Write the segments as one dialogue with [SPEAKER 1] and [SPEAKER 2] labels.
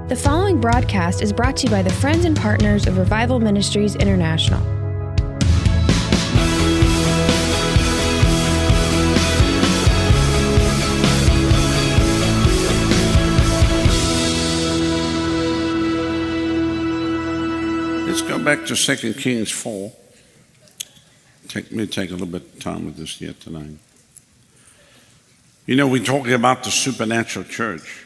[SPEAKER 1] The following broadcast is brought to you by the friends and partners of Revival Ministries International.
[SPEAKER 2] Let's go back to 2 Kings 4. Take a little bit of time with this yet tonight. You know, we're talking about the supernatural church.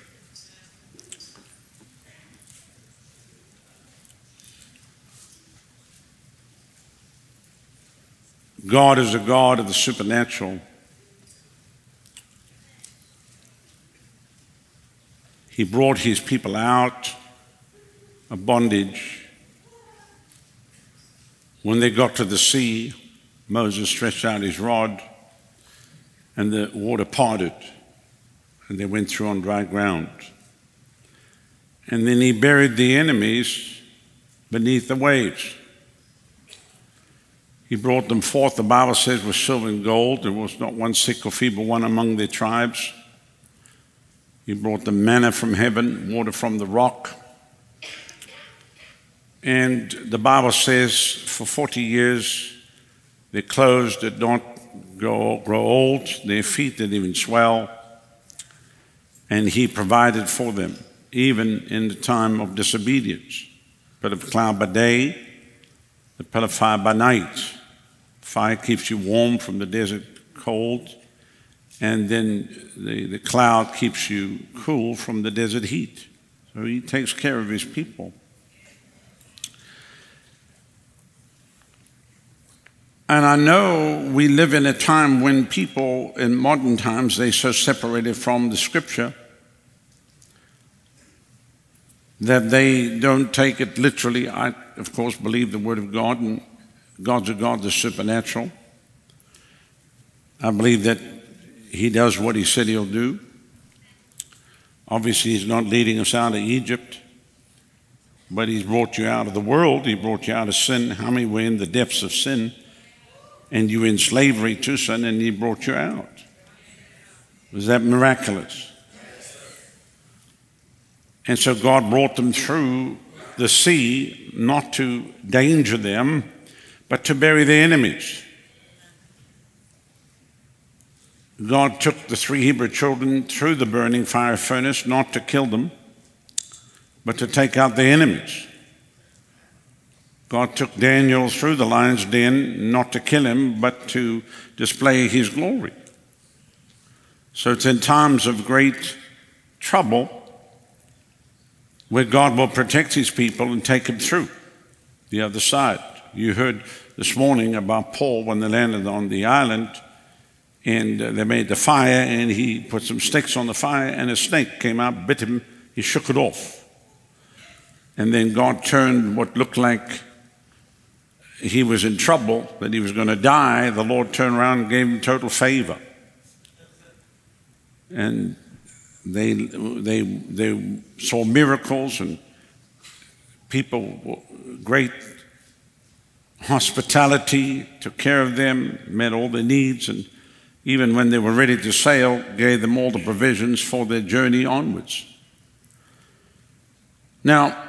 [SPEAKER 2] God is a God of the supernatural. He brought his people out of bondage. When they got to the sea, Moses stretched out his rod and the water parted and they went through on dry ground. And then he buried the enemies beneath the waves. He brought them forth, the Bible says, with silver and gold. There was not one sick or feeble one among their tribes. He brought them manna from heaven, water from the rock. And the Bible says for 40 years, their clothes did not grow old, their feet didn't even swell, and he provided for them, even in the time of disobedience. Pillar of cloud by day, the pillar of fire by night. Fire keeps you warm from the desert cold, and then the cloud keeps you cool from the desert heat. So he takes care of his people. And I know we live in a time when people in modern times, they're so separated from the scripture that they don't take it literally. I, of course, believe the word of God, and God's a God that's supernatural. I believe that he does what he said he'll do. Obviously, he's not leading us out of Egypt, but he's brought you out of the world. He brought you out of sin. How many were in the depths of sin? And you were in slavery to sin, and he brought you out. Was that miraculous? And so God brought them through the sea, not to danger them, but to bury their enemies. God took the 3 Hebrew children through the burning fire furnace, not to kill them, but to take out their enemies. God took Daniel through the lion's den, not to kill him, but to display his glory. So it's in times of great trouble where God will protect his people and take them through the other side. You heard this morning about Paul when they landed on the island, and they made the fire, and he put some sticks on the fire, and a snake came out, bit him, he shook it off. And then God turned what looked like he was in trouble, that he was going to die. The Lord turned around and gave him total favor. And they saw miracles, and people, great hospitality, took care of them, met all their needs, and even when they were ready to sail, gave them all the provisions for their journey onwards. Now,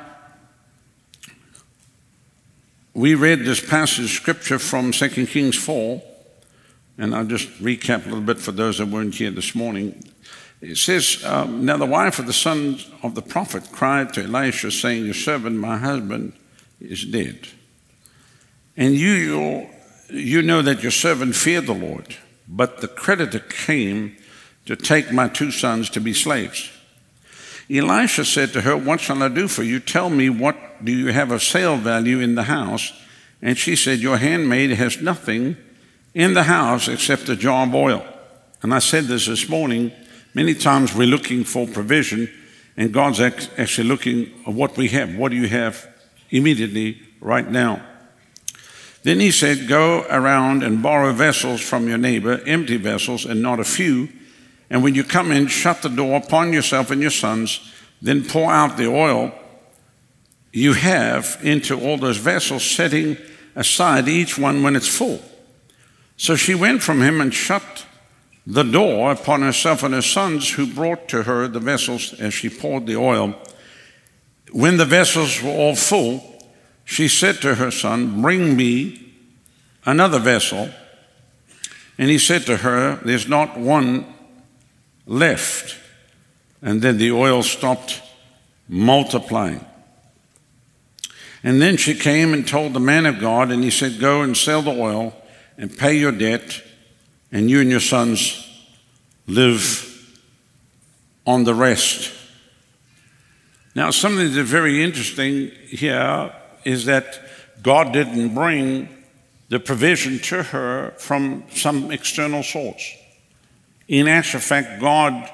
[SPEAKER 2] we read this passage of scripture from 2 Kings 4, and I'll just recap a little bit for those that weren't here this morning. It says, now the wife of the son of the prophet cried to Elisha, saying, your servant, my husband, is dead. And you know that your servant feared the Lord, but the creditor came to take my 2 sons to be slaves. Elisha said to her, what shall I do for you? Tell me, what do you have of sale value in the house? And she said, your handmaid has nothing in the house except a jar of oil. And I said this morning, many times we're looking for provision, and God's actually looking at what we have. What do you have immediately right now? Then he said, go around and borrow vessels from your neighbor, empty vessels and not a few. And when you come in, shut the door upon yourself and your sons, then pour out the oil you have into all those vessels, setting aside each one when it's full. So she went from him and shut the door upon herself and her sons, who brought to her the vessels as she poured the oil. when the vessels were all full, she said to her son, "Bring me another vessel." And he said to her, "There's not one left." And then the oil stopped multiplying. And then she came and told the man of God, and he said, "Go and sell the oil and pay your debt, and you and your sons live on the rest." Now, something that's very interesting here is that God didn't bring the provision to her from some external source. In actual fact, God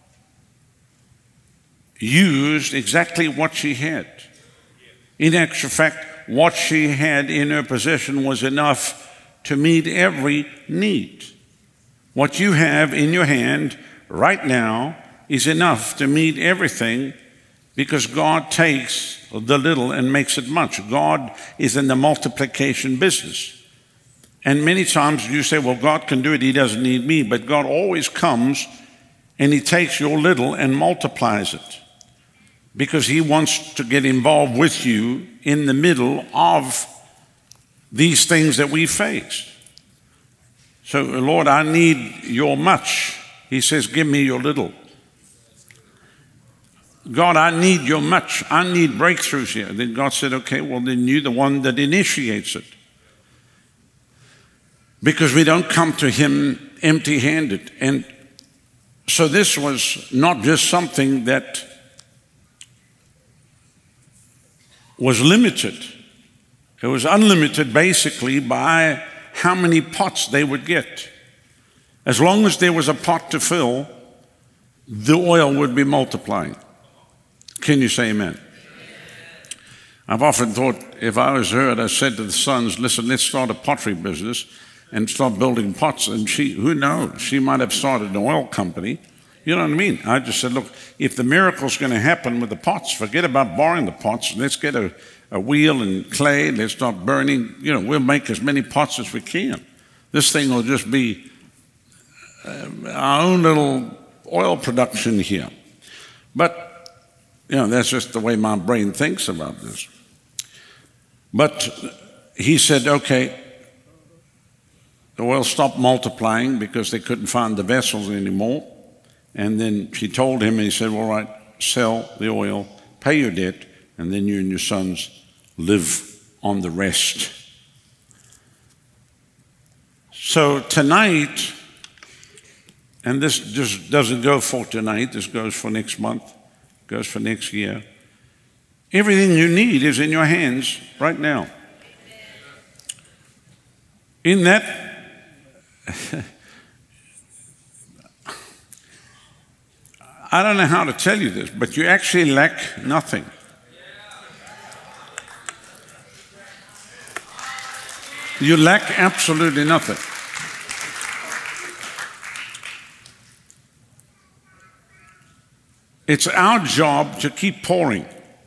[SPEAKER 2] used exactly what she had. In actual fact, what she had in her possession was enough to meet every need. What you have in your hand right now is enough to meet everything, because God takes the little and makes it much. God is in the multiplication business. And many times you say, well, God can do it, He doesn't need me. But God always comes and He takes your little and multiplies it, because He wants to get involved with you in the middle of these things that we face. So, Lord, I need your much. He says, give me your little. God, I need your much. I need breakthroughs here. Then God said, okay, well, then you're the one that initiates it. Because we don't come to Him empty-handed. And so this was not just something that was limited. It was unlimited basically by how many pots they would get. As long as there was a pot to fill, the oil would be multiplying. Can you say amen? I've often thought, if I was her, I said to the sons, listen, let's start a pottery business and start building pots. And who knows, she might have started an oil company. You know what I mean? I just said, look, if the miracle's going to happen with the pots, forget about borrowing the pots. Let's get a wheel and clay. Let's start burning. We'll make as many pots as we can. This thing will just be our own little oil production here. But, that's just the way my brain thinks about this. But he said, okay, the oil stopped multiplying because they couldn't find the vessels anymore. And then she told him, and he said, all right, sell the oil, pay your debt, and then you and your sons live on the rest. So tonight, and this just doesn't go for tonight, this goes for next month, goes for next year. Everything you need is in your hands right now. In that, I don't know how to tell you this, but you actually lack nothing. You lack absolutely nothing. It's our job to keep pouring.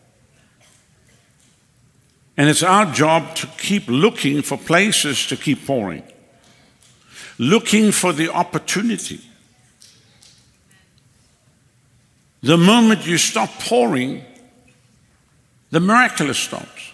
[SPEAKER 2] And it's our job to keep looking for places to keep pouring. Looking for the opportunity. The moment you stop pouring, the miraculous stops.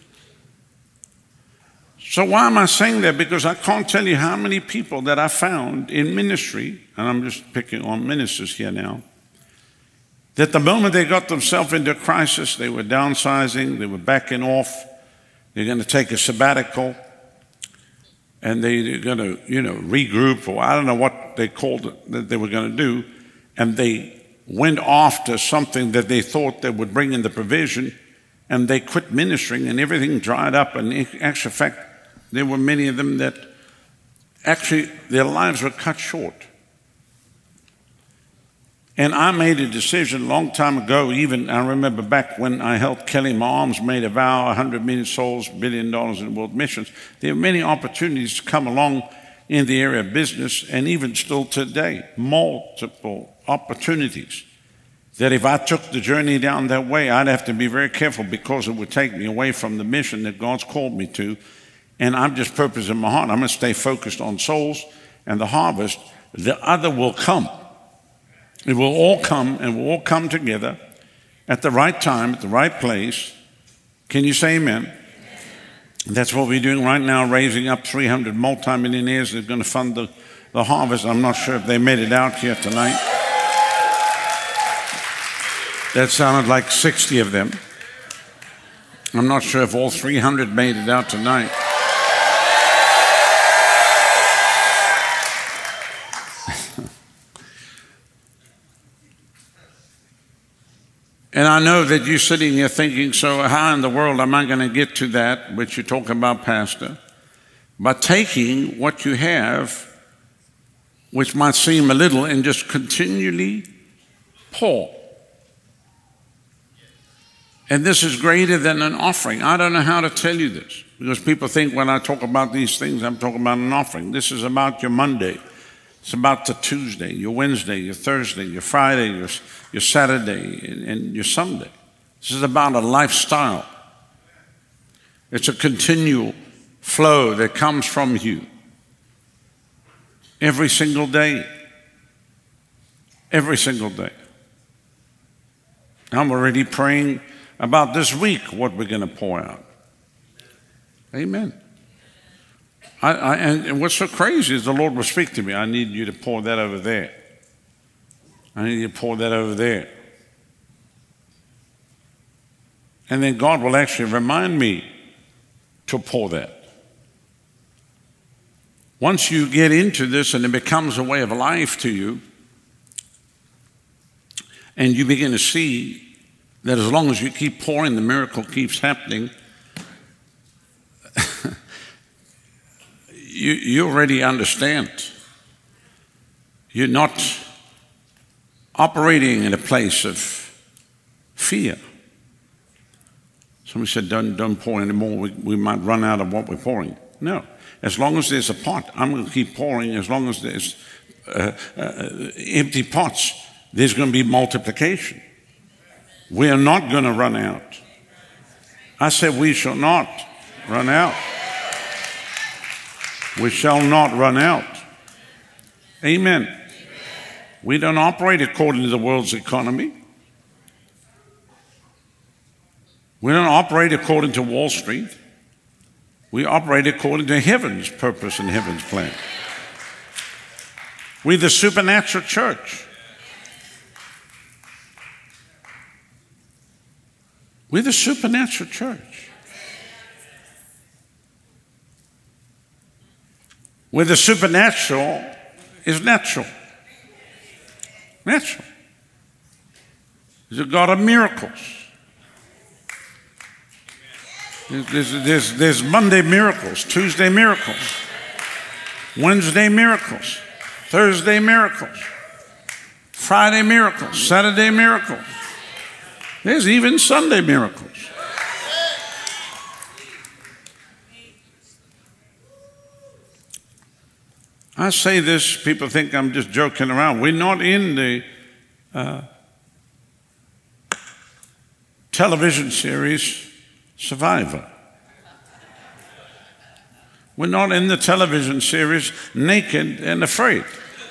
[SPEAKER 2] So why am I saying that? Because I can't tell you how many people that I found in ministry, and I'm just picking on ministers here now, that the moment they got themselves into a crisis, they were downsizing, they were backing off, they're going to take a sabbatical, and they're going to, regroup, or I don't know what they called it that they were going to do, and they went after something that they thought that would bring in the provision, and they quit ministering, and everything dried up. And in actual fact, there were many of them that actually their lives were cut short. And I made a decision a long time ago, even I remember back when I helped Kelly Mahomes made a vow, 100 million souls, $1 billion in world missions. There are many opportunities to come along in the area of business, and even still today, multiple opportunities that if I took the journey down that way, I'd have to be very careful, because it would take me away from the mission that God's called me to. And I'm just purpose in my heart. I'm going to stay focused on souls and the harvest. The other will come. It will all come, and we'll all come together. at the right time, at the right place. Can you say amen? That's what we're doing right now, raising up 300 multimillionaires that are going to fund the harvest. I'm not sure if they made it out here tonight. That sounded like 60 of them. I'm not sure if all 300 made it out tonight. And I know that you're sitting here thinking, so how in the world am I going to get to that, which you talk about, Pastor? By taking what you have, which might seem a little, and just continually pour. And this is greater than an offering. I don't know how to tell you this, because people think when I talk about these things, I'm talking about an offering. This is about your Monday. It's about the Tuesday, your Wednesday, your Thursday, your Friday, your Saturday, and your Sunday. This is about a lifestyle. It's a continual flow that comes from you every single day. Every single day. I'm already praying about this week what we're going to pour out. Amen. And what's so crazy is the Lord will speak to me. I need you to pour that over there. I need you to pour that over there. And then God will actually remind me to pour that. Once you get into this and it becomes a way of life to you, and you begin to see that as long as you keep pouring, the miracle keeps happening, you already understand. You're not operating in a place of fear. Somebody said, don't pour anymore. We might run out of what we're pouring. No. As long as there's a pot, I'm going to keep pouring. As long as there's empty pots, there's going to be multiplication. We are not going to run out. I said we shall not run out. We shall not run out. Amen. We don't operate according to the world's economy. We don't operate according to Wall Street. We operate according to heaven's purpose and heaven's plan. We're the supernatural church. We're the supernatural church. Where the supernatural is natural. Natural. He's a God of miracles. There's Monday miracles, Tuesday miracles, Wednesday miracles, Thursday miracles, Friday miracles, Saturday miracles. There's even Sunday miracles. I say this, people think I'm just joking around. We're not in the television series Survivor. We're not in the television series Naked and Afraid.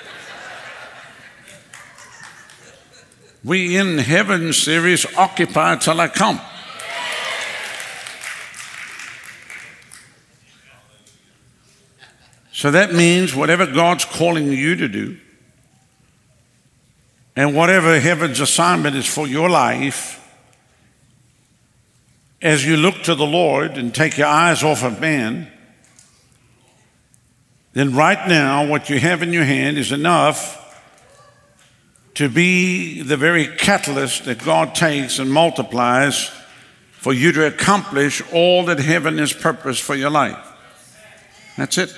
[SPEAKER 2] We're in heaven's series Occupy Till I Come. So that means whatever God's calling you to do, and whatever heaven's assignment is for your life, as you look to the Lord and take your eyes off of man, then right now what you have in your hand is enough to be the very catalyst that God takes and multiplies for you to accomplish all that heaven has purposed for your life. That's it.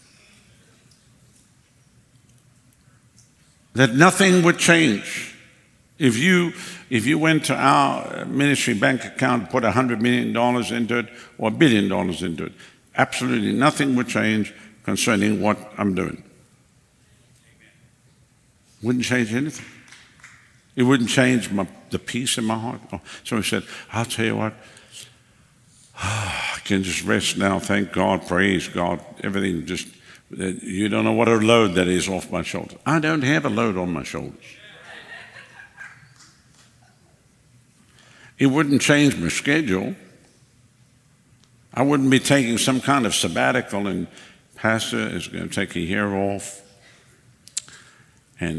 [SPEAKER 2] That nothing would change. If you went to our ministry bank account and put $100 million into it or $1 billion into it, absolutely nothing would change concerning what I'm doing. Wouldn't change anything. It wouldn't change the peace in my heart. Oh, somebody said, I'll tell you what, I can just rest now, thank God, praise God, everything just, you don't know what a load that is off my shoulders. I don't have a load on my shoulders. It wouldn't change my schedule. I wouldn't be taking some kind of sabbatical and pastor is going to take a year off and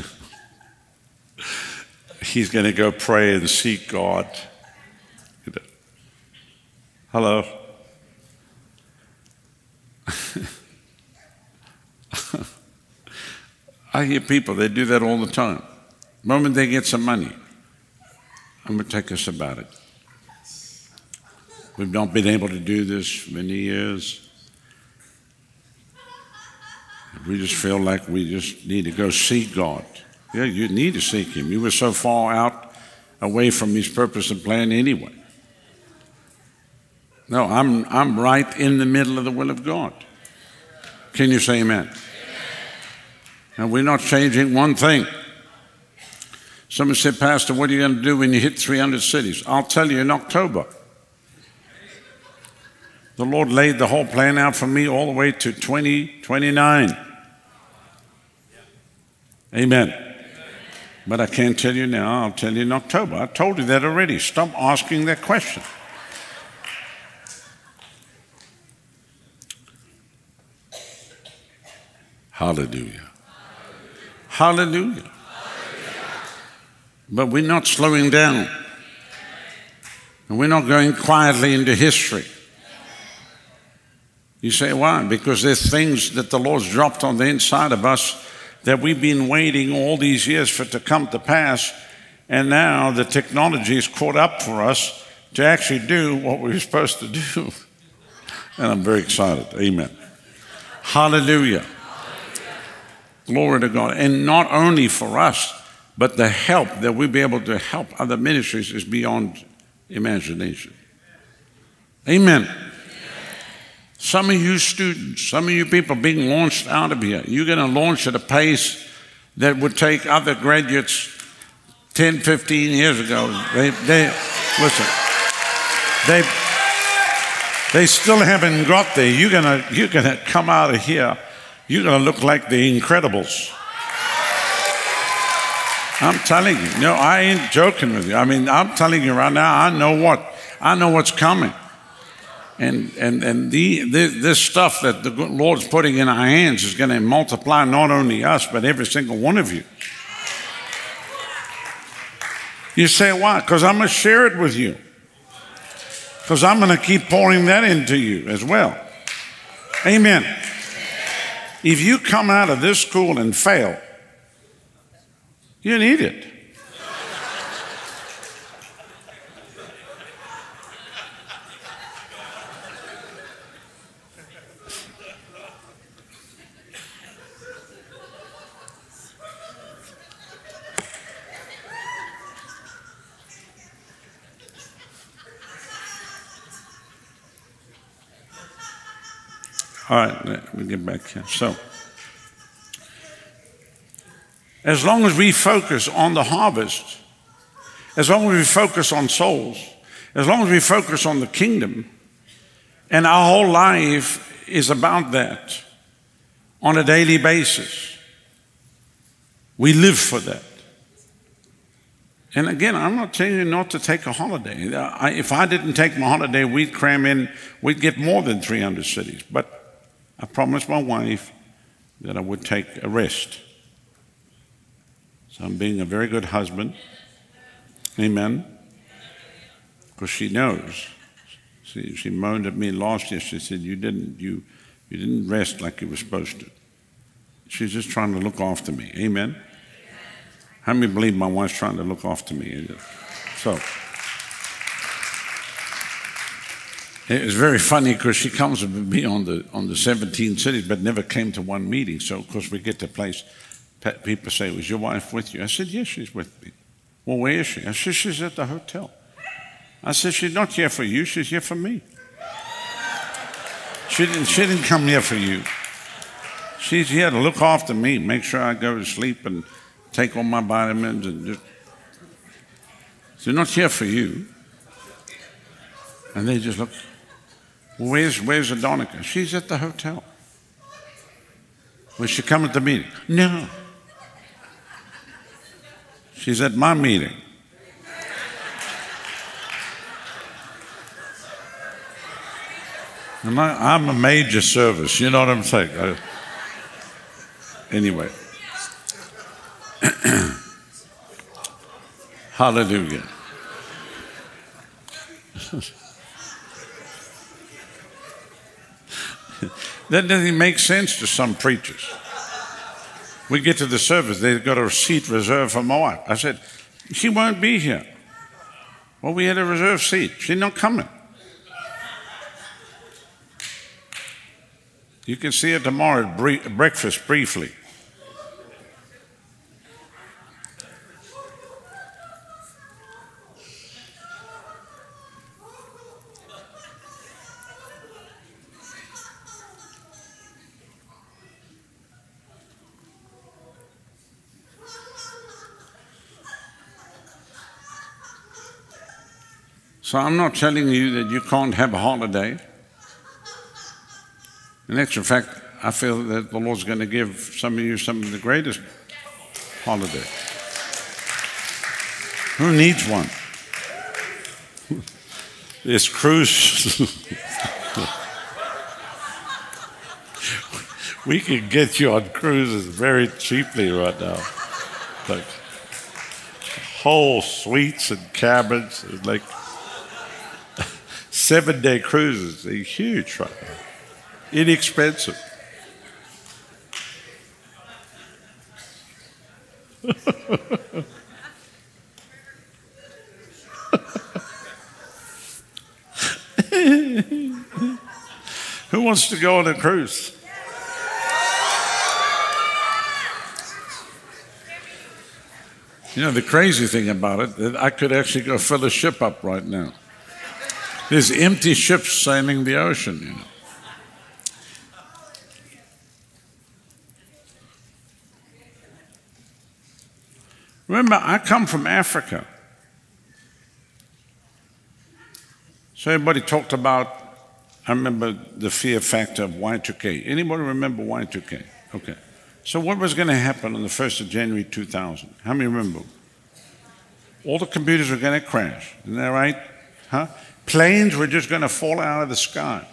[SPEAKER 2] he's going to go pray and seek God. Hello? I hear people, they do that all the time. The moment they get some money, I'm going to take a sabbatical. We've not been able to do this for many years. We just feel like we just need to go seek God. Yeah, you need to seek Him. You were so far out away from His purpose and plan anyway. No, I'm right in the middle of the will of God. Can you say amen? And we're not changing one thing. Someone said, Pastor, what are you going to do when you hit 300 cities? I'll tell you in October. The Lord laid the whole plan out for me all the way to 2029. Amen. But I can't tell you now. I'll tell you in October. I told you that already. Stop asking that question. Hallelujah. Hallelujah. But we're not slowing down. And we're not going quietly into history. You say, why? Because there's things that the Lord's dropped on the inside of us that we've been waiting all these years for it to come to pass. And now the technology is caught up for us to actually do what we're supposed to do. And I'm very excited. Amen. Hallelujah. Glory to God. And not only for us, but the help that we'll be able to help other ministries is beyond imagination. Amen. Some of you students, some of you people being launched out of here, you're going to launch at a pace that would take other graduates 10, 15 years ago. Listen, they still haven't got there. You're gonna come out of here, you're going to look like the Incredibles. I'm telling you. No, I ain't joking with you. I mean, I'm telling you right now, I know what's coming. And this stuff that the Lord's putting in our hands is going to multiply not only us, but every single one of you. You say, why? Because I'm going to share it with you. Because I'm going to keep pouring that into you as well. Amen. If you come out of this school and fail, you need it. All right, let me get back here. So, as long as we focus on the harvest, as long as we focus on souls, as long as we focus on the kingdom, and our whole life is about that on a daily basis, we live for that. And again, I'm not telling you not to take a holiday. If I didn't take my holiday, we'd cram in, we'd get more than 300 cities. But I promised my wife that I would take a rest. So I'm being a very good husband. Amen. Because she knows. She moaned at me last year. She said, you didn't rest like you were supposed to. She's just trying to look after me. Amen. How many believe my wife's trying to look after me? So it was very funny because she comes with me on the 17 cities, but never came to one meeting. So of course we get to a place. People say, was your wife with you? I said, yes, she's with me. Well, where is she? I said, she's at the hotel. I said, she's not here for you, she's here for me. She didn't come here for you. She's here to look after me, make sure I go to sleep and take all my vitamins and just. She's not here for you. And they just look, well, where's Adonica? She's at the hotel. Was she coming to the meeting? No. She's at my meeting. And I'm a major service, you know what I'm saying? Anyway. Hallelujah. That doesn't make sense to some preachers. We get to the service, they've got a seat reserved for my wife. I said, she won't be here. Well, we had a reserved seat. She's not coming. You can see her tomorrow at breakfast briefly. So I'm not telling you that you can't have a holiday. In actual fact, I feel that the Lord's going to give some of you some of the greatest holiday. Who needs one? This cruise. We can get you on cruises very cheaply right now. Like whole suites and cabins, like 7-day cruises. They're huge right now. Inexpensive. Who wants to go on a cruise? You know, the crazy thing about it, that I could actually go fill a ship up right now. There's empty ships sailing the ocean, you know. Remember, I come from Africa. So everybody talked about, I remember the fear factor of Y2K. Anybody remember Y2K? Okay. So what was going to happen on the 1st of January 2000? How many remember? All the computers were going to crash. Isn't that right? Huh? Planes were just going to fall out of the sky.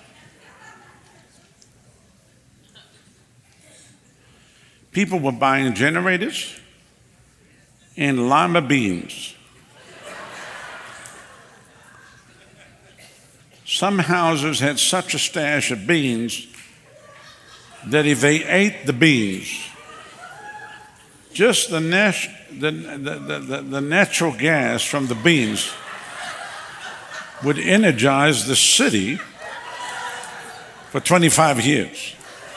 [SPEAKER 2] People were buying generators and lima beans. Some houses had such a stash of beans that if they ate the beans, just the natural gas from the beans would energize the city for 25 years.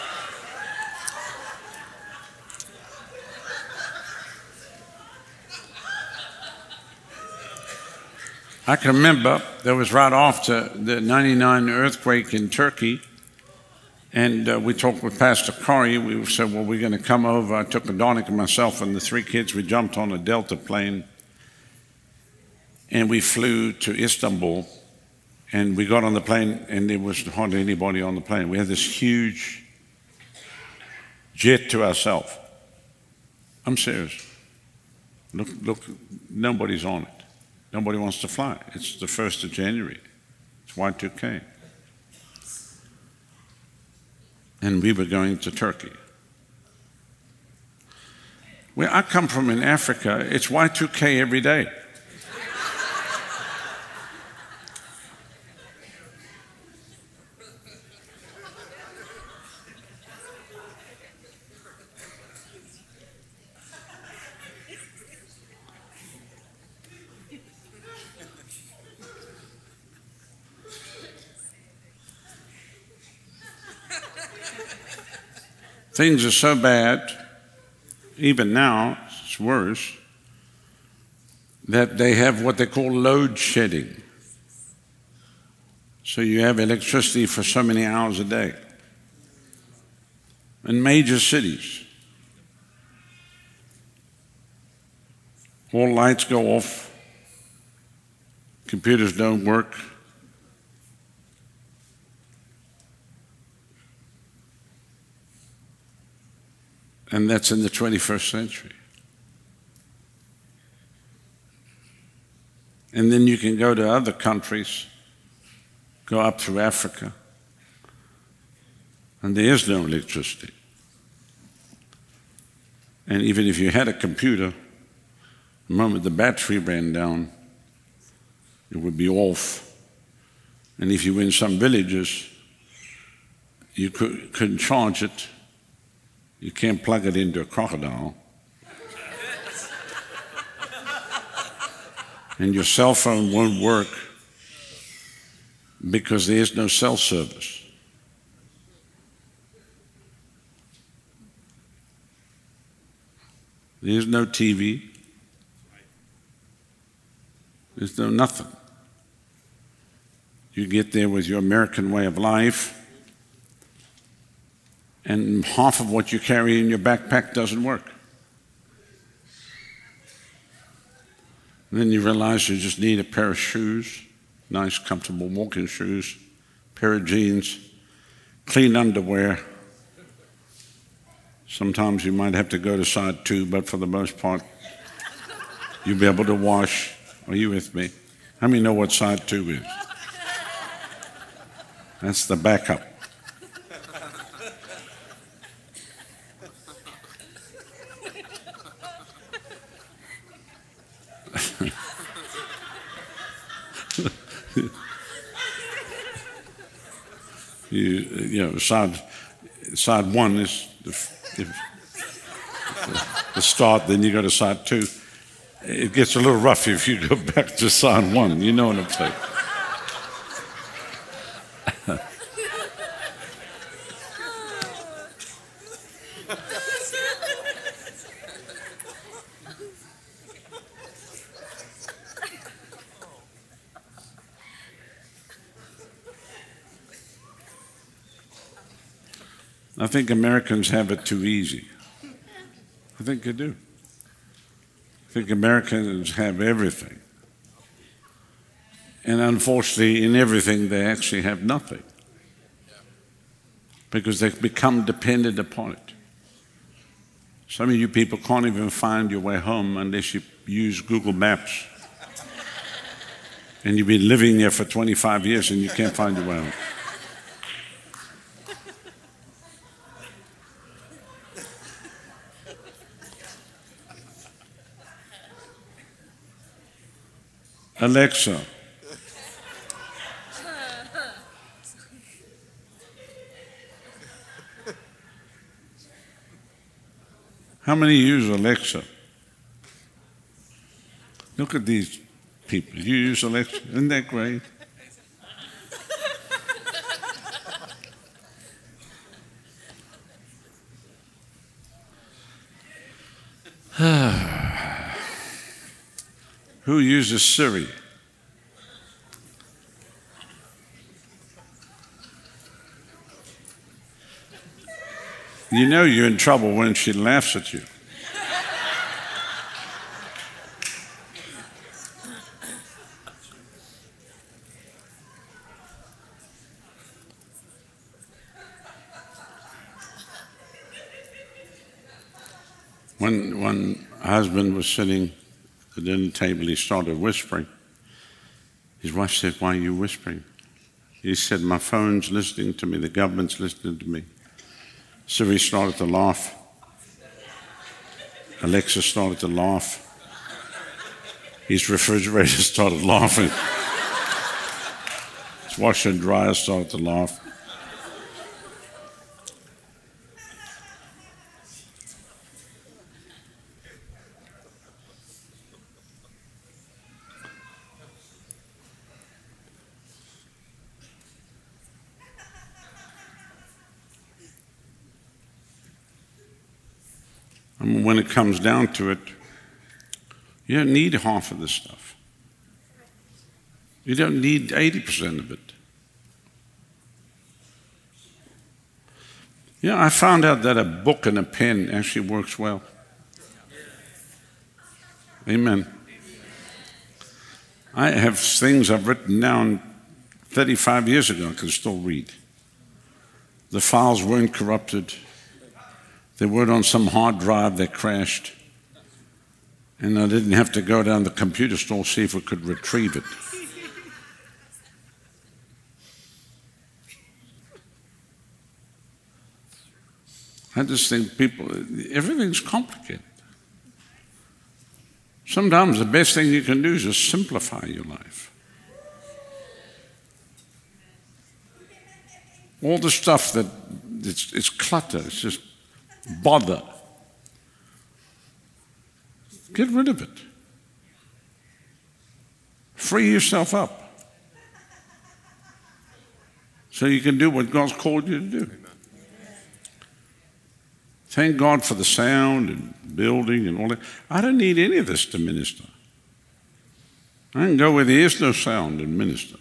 [SPEAKER 2] I can remember that was right after the 99 earthquake in Turkey, and we talked with Pastor Corey. We said, well, we're going to come over. I took Adonica, myself, and the 3 kids. We jumped on a Delta plane, and we flew to Istanbul, and we got on the plane, and there was hardly anybody on the plane. We had this huge jet to ourselves. I'm serious. Look, nobody's on it. Nobody wants to fly. It's the 1st of January. It's Y2K. And we were going to Turkey. Where I come from in Africa, it's Y2K every day. Things are so bad, even now, it's worse, that they have what they call load shedding. So you have electricity for so many hours a day. In major cities, all lights go off, computers don't work. And that's in the 21st century. And then you can go to other countries, go up through Africa, and there is no electricity. And even if you had a computer, the moment the battery ran down, it would be off. And if you were in some villages, you couldn't charge it. You can't plug it into a crocodile. And your cell phone won't work because there is no cell service. There's no TV. There's no nothing. You get there with your American way of life, and half of what you carry in your backpack doesn't work. And then you realize you just need a pair of shoes, nice, comfortable walking shoes, pair of jeans, clean underwear. Sometimes you might have to go to side 2, but for the most part, you'll be able to wash. Are you with me? How many know what side 2 is? That's the backup. You know, side 1 is the start, then you go to side 2. It gets a little rough if you go back to side 1. You know what I'm saying? I think Americans have it too easy. I think they do. I think Americans have everything. And unfortunately, in everything, they actually have nothing. Because they've become dependent upon it. Some of you people can't even find your way home unless you use Google Maps. And you've been living there for 25 years and you can't find your way home. Alexa, how many use Alexa? Look at these people. You use Alexa? Isn't that great? Who uses Siri? You know you're in trouble when she laughs at you. When one husband was sitting at the dinner table, he started whispering. His wife said, "Why are you whispering?" He said, "My phone's listening to me, the government's listening to me." Siri started to laugh. Alexa started to laugh. His refrigerator started laughing. His washer and dryer started to laugh. When it comes down to it, you don't need half of this stuff. You don't need 80% of it. Yeah, I found out that a book and a pen actually works well. Amen. I have things I've written down 35 years ago I can still read. The files weren't corrupted. They weren't on some hard drive that crashed. And I didn't have to go down to the computer store to see if we could retrieve it. I just think everything's complicated. Sometimes the best thing you can do is just simplify your life. All the stuff that it's clutter, it's just bother. Get rid of it. Free yourself up so you can do what God's called you to do. Thank God for the sound and building and all that. I don't need any of this to minister. I can go where there is no sound and minister.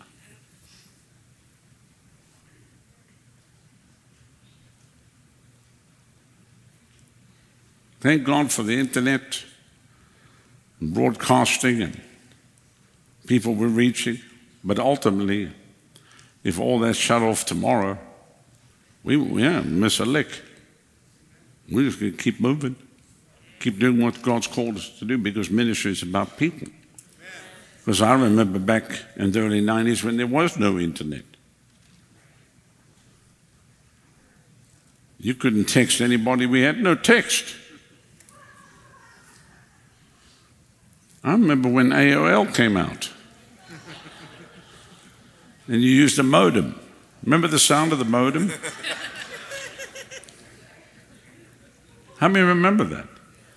[SPEAKER 2] Thank God for the internet and broadcasting and people we're reaching. But ultimately, if all that's shut off tomorrow, we miss a lick. We're just going to keep moving, keep doing what God's called us to do, because ministry is about people. Because I remember back in the early 90s when there was no internet. You couldn't text anybody. We had no text. I remember when AOL came out. And you used a modem. Remember the sound of the modem? How many remember that?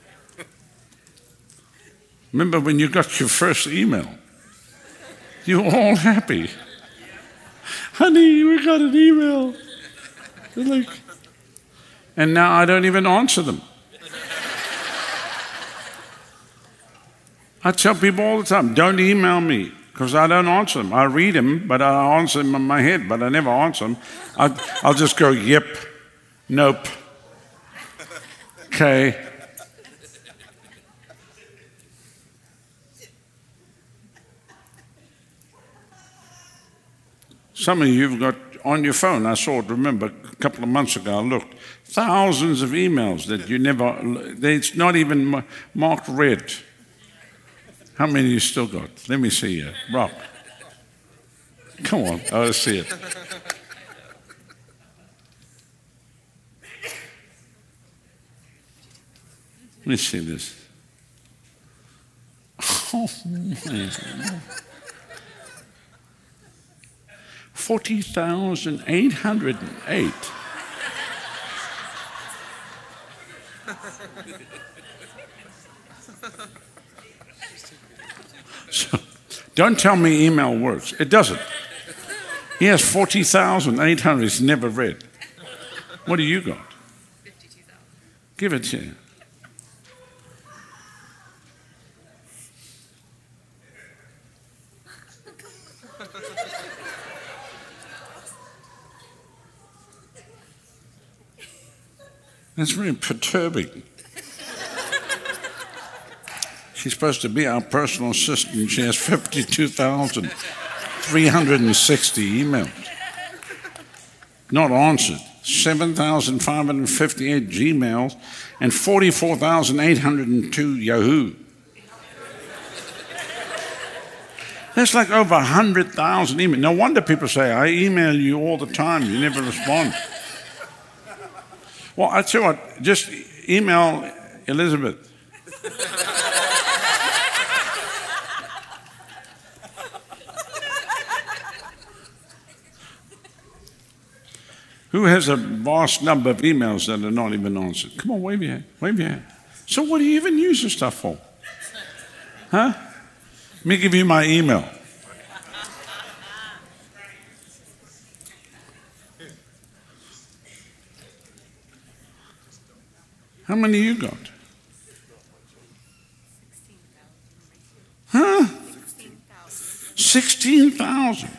[SPEAKER 2] Remember when you got your first email? You were all happy. Honey, we got an email. And now I don't even answer them. I tell people all the time, don't email me, because I don't answer them. I read them, but I answer them in my head, but I never answer them. I'll just go, yep, nope, okay. Some of you have got on your phone, I saw it, remember, a couple of months ago, I looked, thousands of emails that you never, it's not even marked red. How many you still got? Let me see you. Rob. Come on, I want to see it. Let me see this. Oh, man. 40,808. So, don't tell me email works. It doesn't. He has 40,800 he's never read. What do you got?
[SPEAKER 3] 52,000.
[SPEAKER 2] Give it to you. That's really perturbing. She's supposed to be our personal assistant. She has 52,360 emails. Not answered. 7,558 Gmails and 44,802 Yahoo. That's like over 100,000 emails. No wonder people say, I email you all the time. You never respond. Well, I tell you what, just email Elizabeth. Who has a vast number of emails that are not even answered? Come on, wave your hand. Wave your hand. So what do you even use this stuff for? Huh? Let me give you my email. How many you got? 16,000.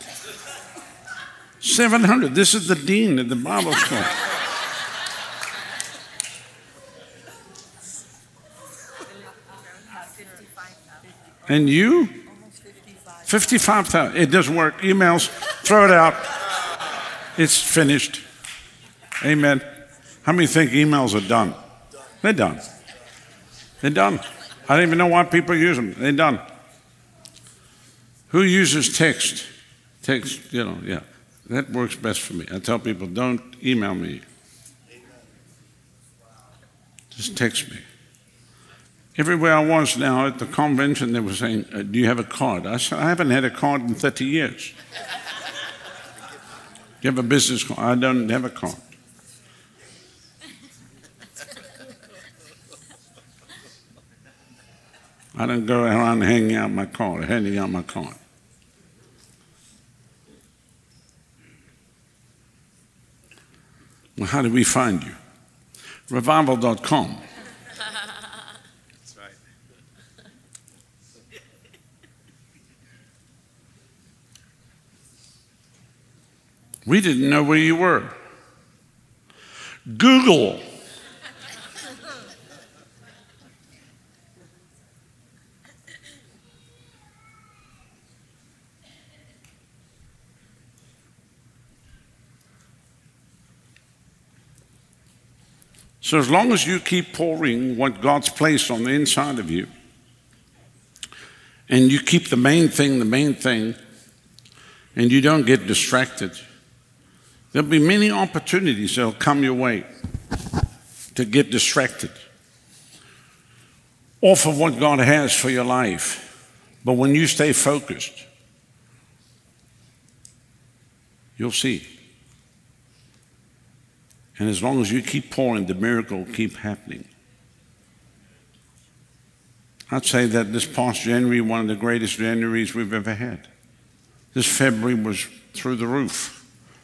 [SPEAKER 2] 700. This is the dean at the Bible school. And you? 55,000. It doesn't work. Emails, throw it out. It's finished. Amen. How many think emails are done? They're done. They're done. I don't even know why people use them. They're done. Who uses text? Text, yeah. That works best for me. I tell people, don't email me. Just text me. Everywhere I was now at the convention, they were saying, do you have a card? I said, I haven't had a card in 30 years. Do you have a business card? I don't have a card. I don't go around handing out my card. Well, how do we find you? Revival.com.
[SPEAKER 3] That's right.
[SPEAKER 2] We didn't know where you were. Google. So as long as you keep pouring what God's placed on the inside of you, and you keep the main thing, and you don't get distracted, there'll be many opportunities that'll come your way to get distracted off of what God has for your life. But when you stay focused, you'll see. And as long as you keep pouring, the miracle will keep happening. I'd say that this past January, one of the greatest Januaries we've ever had. This February was through the roof.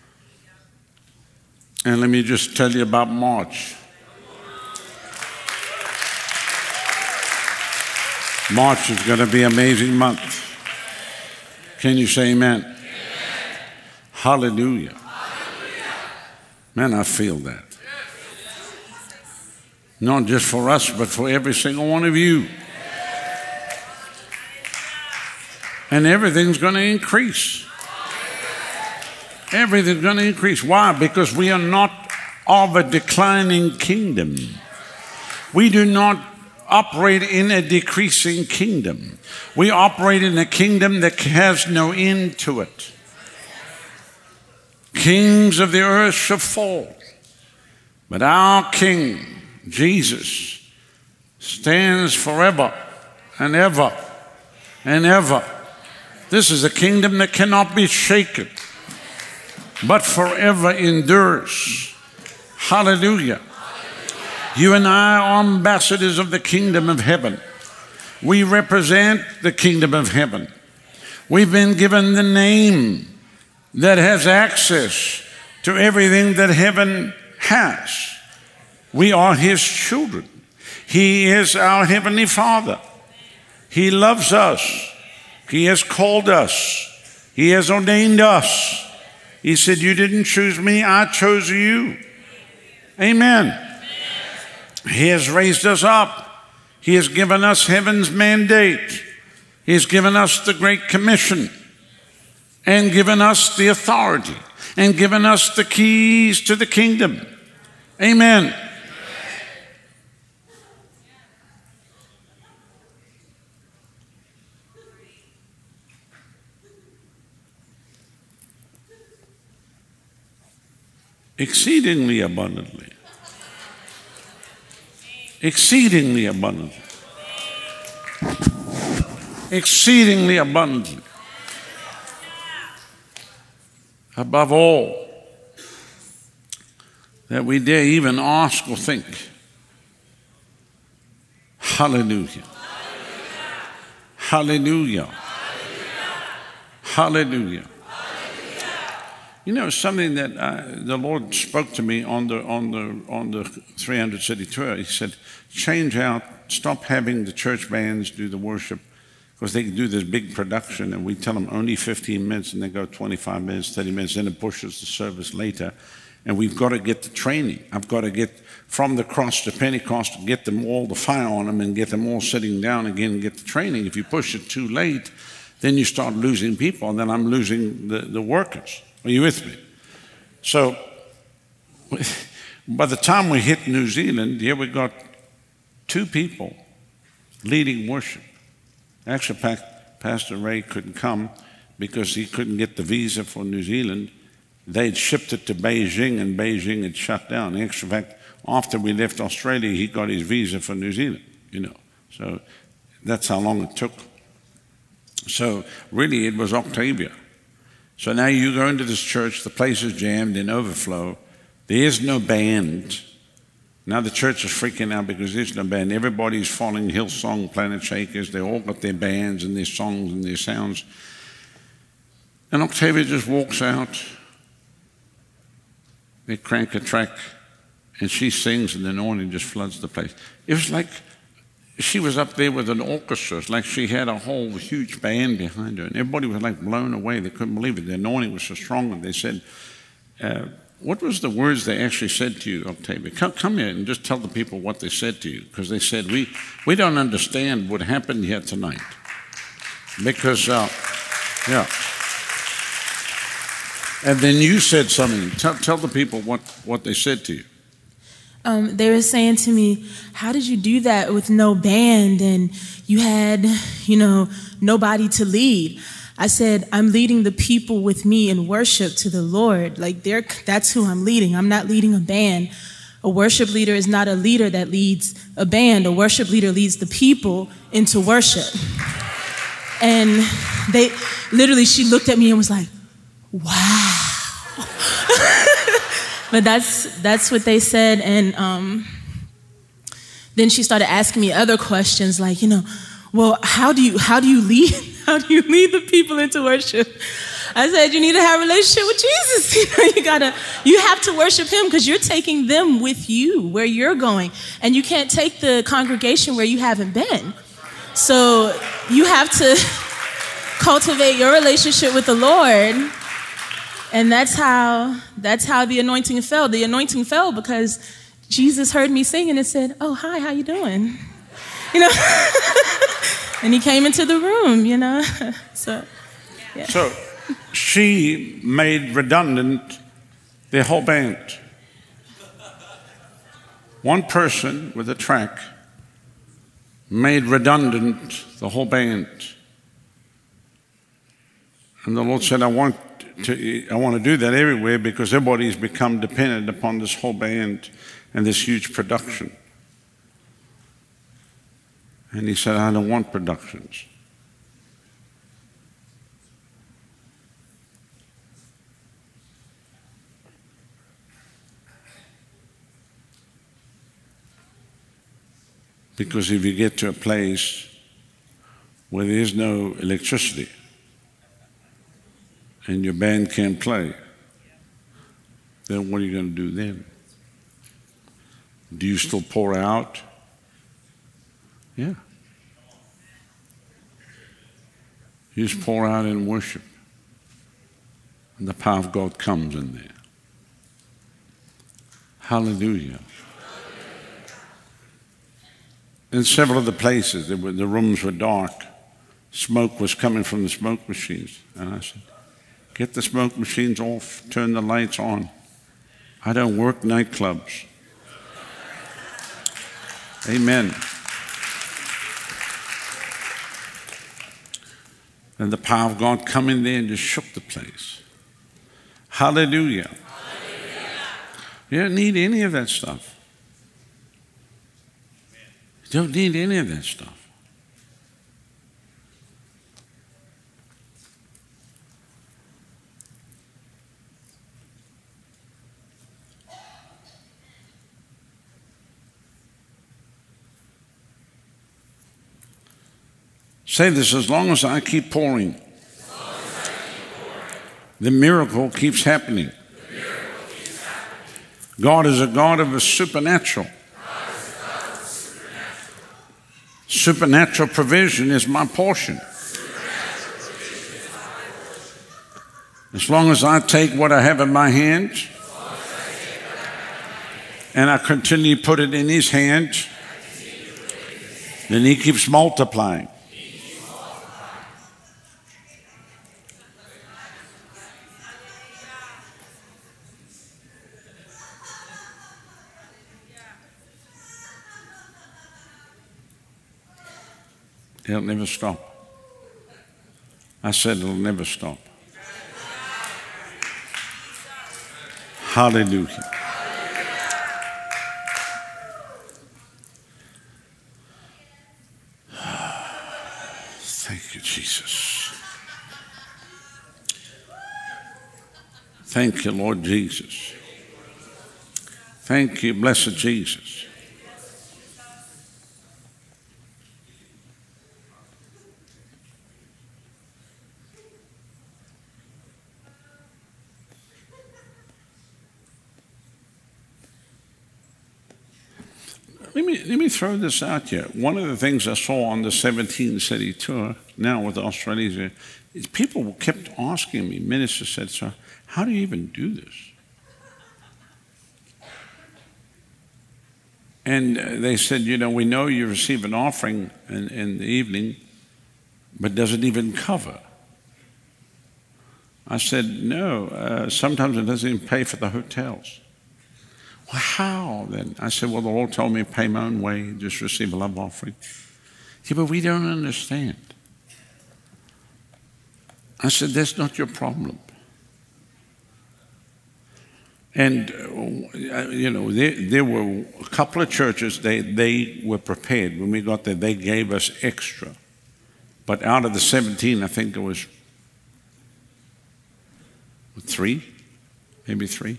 [SPEAKER 2] And let me just tell you about March. March is going to be an amazing month. Can you say amen? Amen. Hallelujah. Man, I feel that. Not just for us, but for every single one of you. And everything's going to increase. Everything's going to increase. Why? Because we are not of a declining kingdom. We do not operate in a decreasing kingdom. We operate in a kingdom that has no end to it. Kings of the earth shall fall, but our King, Jesus, stands forever and ever and ever. This is a kingdom that cannot be shaken, but forever endures. Hallelujah. You and I are ambassadors of the kingdom of heaven. We represent the kingdom of heaven. We've been given the name that has access to everything that heaven has. We are His children. He is our Heavenly Father. He loves us. He has called us. He has ordained us. He said, you didn't choose me, I chose you. Amen. He has raised us up. He has given us heaven's mandate. He has given us the Great Commission, and given us the authority, and given us the keys to the kingdom. Amen. Exceedingly abundantly. Exceedingly abundantly. Exceedingly abundantly. Above all that we dare even ask or think. Hallelujah. Hallelujah. Hallelujah. You know, something that the Lord spoke to me on the 300 city tour. He said, change out, stop having the church bands do the worship, because they do this big production and we tell them only 15 minutes and they go 25 minutes, 30 minutes, then it pushes the service later. And we've got to get the training. I've got to get from the cross to Pentecost, get them all the fire on them and get them all sitting down again and get the training. If you push it too late, then you start losing people, and then I'm losing the workers. Are you with me? So by the time we hit New Zealand, here we got 2 people leading worship. Actually, Pastor Ray couldn't come because he couldn't get the visa for New Zealand. They'd shipped it to Beijing, and Beijing had shut down. In actual fact, after we left Australia, he got his visa for New Zealand, So that's how long it took. So really it was Octavia. So now you go into this church, the place is jammed in overflow. There is no band. Now the church is freaking out because there's no band. Everybody's following Hillsong, Planet Shakers. They all got their bands and their songs and their sounds. And Octavia just walks out. They crank a track and she sings and the anointing just floods the place. It was like she was up there with an orchestra. It's like she had a whole huge band behind her. And everybody was like blown away. They couldn't believe it. The anointing was so strong. And they said, what was the words they actually said to you, Octavia? Come here and just tell the people what they said to you. Because they said, we don't understand what happened here tonight. Because, yeah. And then you said something. Tell the people what they said to you.
[SPEAKER 4] They were saying to me, how did you do that with no band and you had, nobody to lead? I said, I'm leading the people with me in worship to the Lord. That's who I'm leading. I'm not leading a band. A worship leader is not a leader that leads a band. A worship leader leads the people into worship. And she looked at me and was like, wow. But that's what they said. And then she started asking me other questions like, well, how do you lead? How do you lead the people into worship? I said, you need to have a relationship with Jesus. You have to worship him because you're taking them with you where you're going. And you can't take the congregation where you haven't been. So you have to cultivate your relationship with the Lord. And that's how the anointing fell. The anointing fell because Jesus heard me singing and said, oh, hi, how you doing? And he came into the room, So, yeah.
[SPEAKER 2] So she made redundant their whole band. One person with a track made redundant the whole band. And the Lord said, I want to do that everywhere because everybody's become dependent upon this whole band and this huge production. And he said, I don't want productions. Because if you get to a place where there is no electricity and your band can't play, then what are you going to do then? Do you still pour out? Yeah. You just pour out in worship. And the power of God comes in there. Hallelujah. In several of the places, the rooms were dark. Smoke was coming from the smoke machines. And I said, get the smoke machines off, turn the lights on. I don't work nightclubs. Amen. And the power of God come in there and just shook the place. Hallelujah. Hallelujah. You don't need any of that stuff. You don't need any of that stuff. Say this, as long as I keep pouring, the miracle keeps happening. God is a God of the supernatural. Supernatural provision is my portion. As long as I take what I have in my hands and I continue to put it in his hands, then he keeps multiplying. It'll never stop. I said it'll never stop. Hallelujah. Thank you, Lord Jesus. Thank you, blessed Jesus. Let me throw this out here. One of the things I saw on the 17-city tour now with Australia is people kept asking me, ministers said, "So how do you even do this?" And they said, we know you receive an offering in the evening, but does it even cover? I said, no, sometimes it doesn't even pay for the hotels. Well, how then? I said, well, the Lord told me to pay my own way, just receive a love offering. Yeah, but we don't understand. I said, that's not your problem. And, there were a couple of churches, they were prepared. When we got there, they gave us extra. But out of the 17, I think there was 3, maybe 3,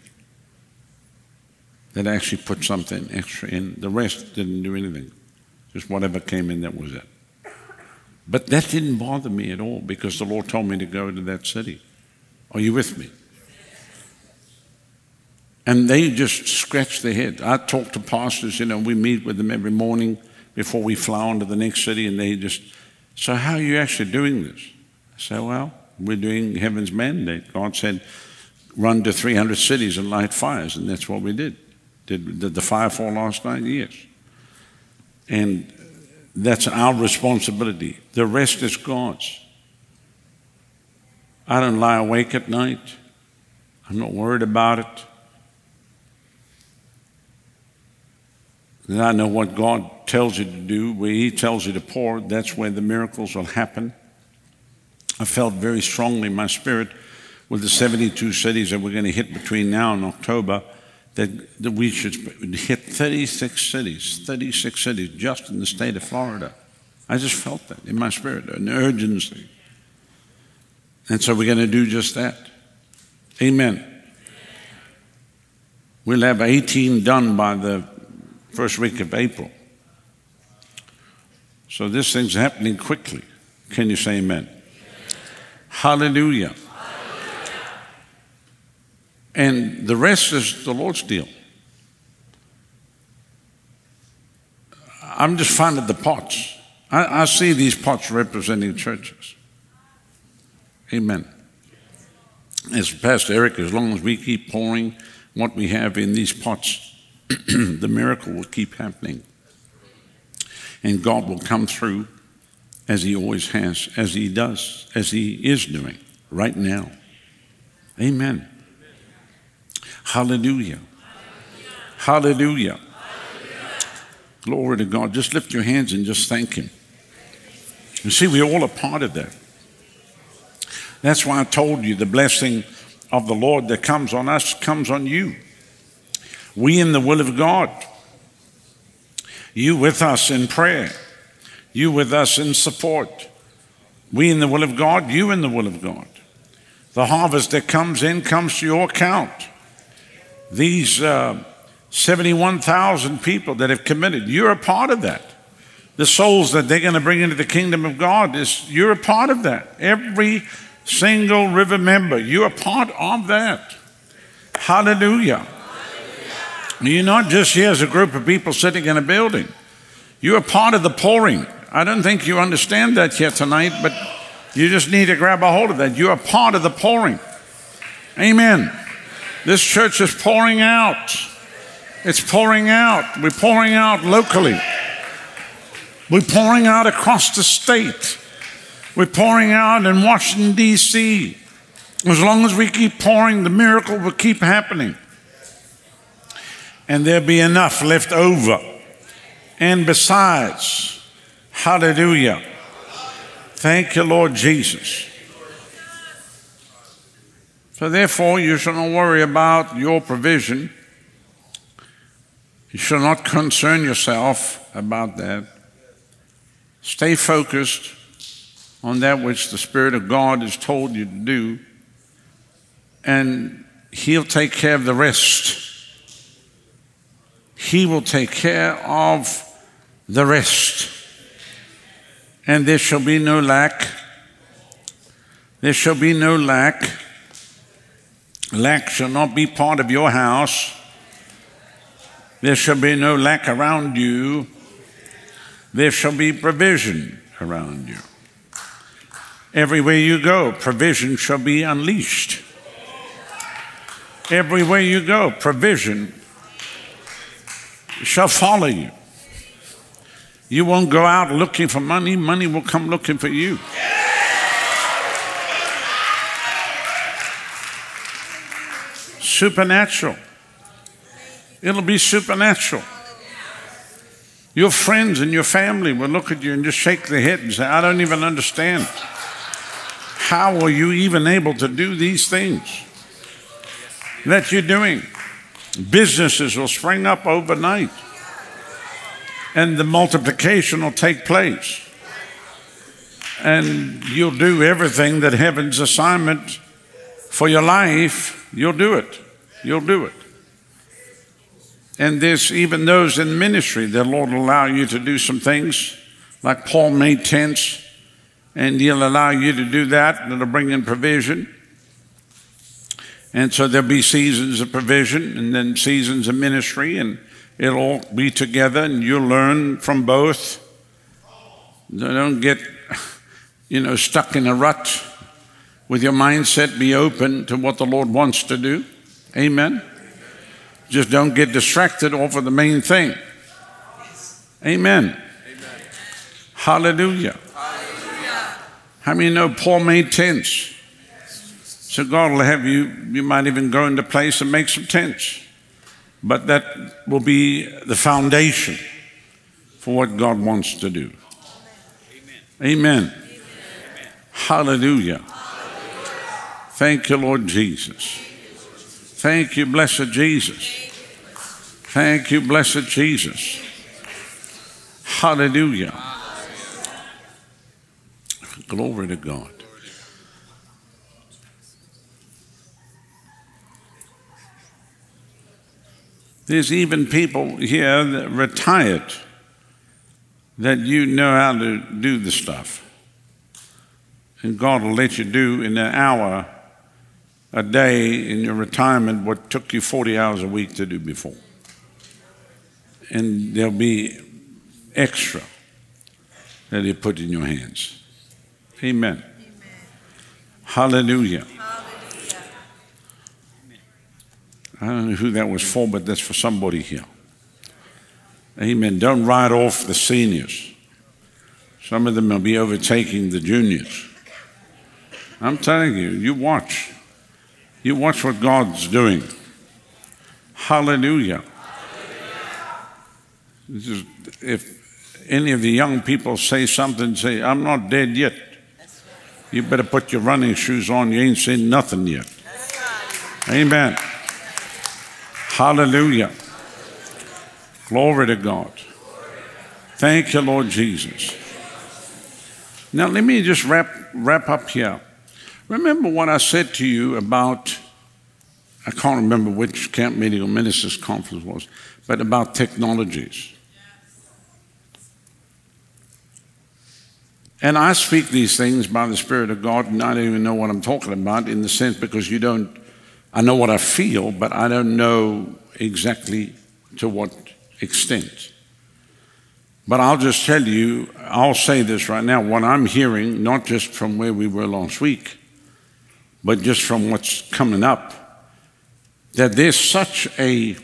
[SPEAKER 2] that actually put something extra in. The rest didn't do anything. Just whatever came in, that was it. But that didn't bother me at all because the Lord told me to go to that city. Are you with me? And they just scratched their head. I talk to pastors, we meet with them every morning before we fly on to the next city, and they just, so how are you actually doing this? I say, well, we're doing heaven's mandate. God said, run to 300 cities and light fires, and that's what we did. Did the fire fall last night? Yes. And that's our responsibility. The rest is God's. I don't lie awake at night. I'm not worried about it. And I know what God tells you to do, where He tells you to pour, that's where the miracles will happen. I felt very strongly in my spirit with the 72 cities that we're going to hit between now and October, that we should hit 36 cities just in the state of Florida. I just felt that in my spirit, an urgency. And so we're going to do just that. Amen. We'll have 18 done by the first week of April. So this thing's happening quickly. Can you say amen? Hallelujah. And the rest is the Lord's deal. I'm just finding the pots. I see these pots representing churches. Amen. As Pastor Eric, as long as we keep pouring what we have in these pots, the miracle will keep happening. And God will come through as He always has, as He does, as He is doing right now. Amen. Hallelujah. Hallelujah. Glory to God. Just lift your hands and just thank Him. You see, we're all a part of that. That's why I told you the blessing of the Lord that comes on us comes on you. We in the will of God. You with us in prayer. You with us in support. We in the will of God, you in the will of God. The harvest that comes in comes to your account. These 71,000 people that have committed, you're a part of that. The souls that they're going to bring into the kingdom of God, you're a part of that. Every single River member, you're a part of that. Hallelujah. You're not just here as a group of people sitting in a building. You're a part of the pouring. I don't think you understand that yet tonight, but you just need to grab a hold of that. You're a part of the pouring. Amen. This church is pouring out. It's pouring out. We're pouring out locally. We're pouring out across the state. We're pouring out in Washington, D.C. As long as we keep pouring, the miracle will keep happening. And there'll be enough left over. And besides, hallelujah. Thank you, Lord Jesus. So therefore, you shall not worry about your provision. You shall not concern yourself about that. Stay focused on that which the Spirit of God has told you to do. And He'll take care of the rest. He will take care of the rest. And there shall be no lack. There shall be no lack. Lack shall not be part of your house. There shall be no lack around you. There shall be provision around you. Everywhere you go, provision shall be unleashed. Everywhere you go, provision shall follow you. You won't go out looking for money. Money will come looking for you. Supernatural. It'll be supernatural. Your friends and your family will look at you and just shake their head and say, I don't even understand. How are you even able to do these things that you're doing? Businesses will spring up overnight, and the multiplication will take place. And you'll do everything that heaven's assignment for your life, you'll do it. You'll do it. And there's even those in ministry, the Lord will allow you to do some things, like Paul made tents, and He'll allow you to do that, and it'll bring in provision. And so there'll be seasons of provision and then seasons of ministry, and it'll all be together, and you'll learn from both. Don't get, stuck in a rut. With your mindset, be open to what the Lord wants to do. Amen. Just don't get distracted off of the main thing. Amen. Amen. Hallelujah. Hallelujah. How many know Paul made tents? So God will have you might even go into place and make some tents. But that will be the foundation for what God wants to do. Amen. Amen. Hallelujah. Thank you, Lord Jesus. Thank you, blessed Jesus. Thank you, blessed Jesus. Hallelujah. Glory to God. There's even people here that retired that you know how to do the stuff. And God will let you do in an hour a day in your retirement what took you 40 hours a week to do before. And there'll be extra that He put in your hands. Amen. Amen. Hallelujah. Hallelujah. I don't know who that was for, but that's for somebody here. Amen. Don't write off the seniors. Some of them will be overtaking the juniors. I'm telling you, you watch. You watch what God's doing. Hallelujah. If any of the young people say something, say, I'm not dead yet. You better put your running shoes on. You ain't seen nothing yet. Amen. Hallelujah. Glory to God. Thank you, Lord Jesus. Now let me just wrap up here. Remember what I said to you about, I can't remember which camp meeting or ministers conference was, but about technologies. And I speak these things by the Spirit of God, and I don't even know what I'm talking about in the sense because I know what I feel, but I don't know exactly to what extent. But I'll just tell you, I'll say this right now, what I'm hearing, not just from where we were last week, but just from what's coming up, that there's such a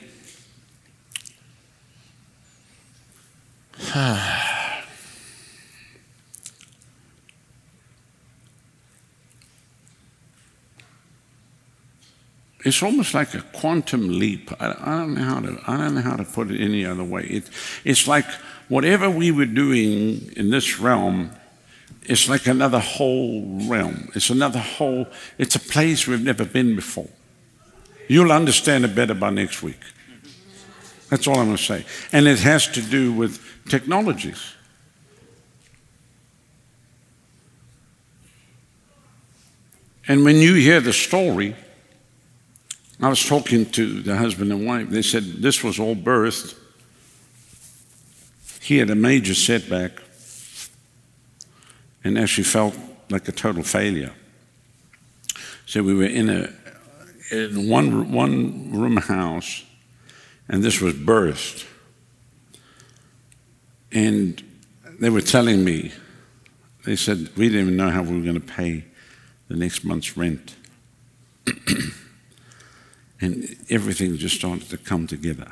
[SPEAKER 2] it's almost like a quantum leap. I don't know how to put it any other way. It's like whatever we were doing in this realm, it's like another whole realm. It's a place we've never been before. You'll understand it better by next week. That's all I'm going to say. And it has to do with technologies. And when you hear the story I was talking to the husband and wife. They said this was all birthed. He had a major setback and actually felt like a total failure. So we were in a one room house, and this was birthed. And they were telling me, they said, we didn't even know how we were going to pay the next month's rent. And everything just started to come together.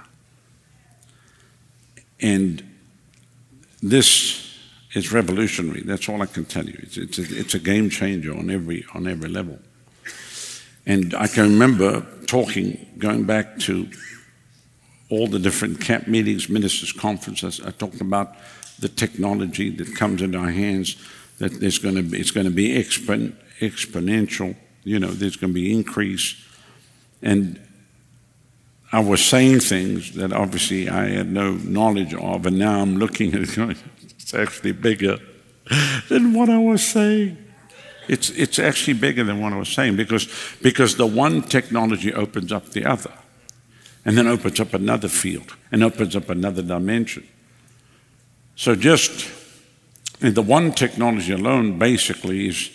[SPEAKER 2] And this is revolutionary. That's all I can tell you. It's a game changer on every level. And I can remember going back to all the different camp meetings, ministers' conferences. I talked about the technology that comes into our hands. That it's going to be exponential. There's going to be increase. And I was saying things that obviously I had no knowledge of, and now I'm looking at it going, it's actually bigger than what I was saying. It's actually bigger than what I was saying because the one technology opens up the other, and then opens up another field, and opens up another dimension. So just the one technology alone basically is,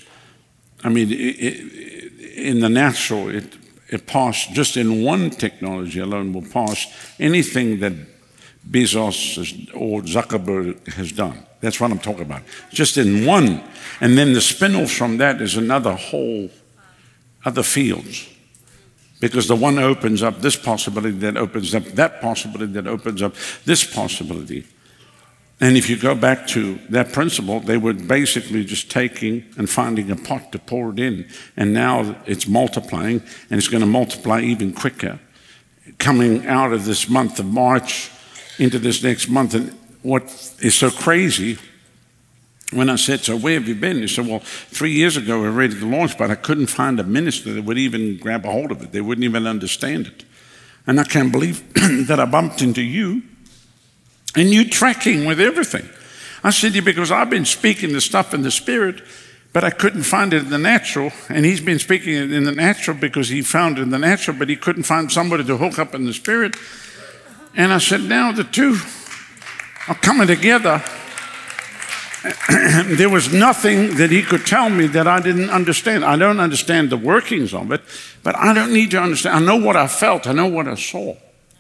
[SPEAKER 2] in the natural, it passed, just in one technology alone will pass anything that Bezos or Zuckerberg has done. That's what I'm talking about. Just in one. And then the spin-off from that is another whole other fields. Because the one opens up this possibility, that opens up that possibility, that opens up this possibility. And if you go back to that principle, they were basically just taking and finding a pot to pour it in. And now it's multiplying, and it's going to multiply even quicker. Coming out of this month of March into this next month. And what is so crazy, when I said, so where have you been? He said, well, 3 years ago we were ready to launch, but I couldn't find a minister that would even grab a hold of it. They wouldn't even understand it. And I can't believe that I bumped into you. And you tracking with everything. I said, yeah, because I've been speaking the stuff in the spirit, but I couldn't find it in the natural. And he's been speaking it in the natural because he found it in the natural, but he couldn't find somebody to hook up in the spirit. And I said, now the two are coming together. There was nothing that he could tell me that I didn't understand. I don't understand the workings of it, but I don't need to understand. I know what I felt. I know what I saw.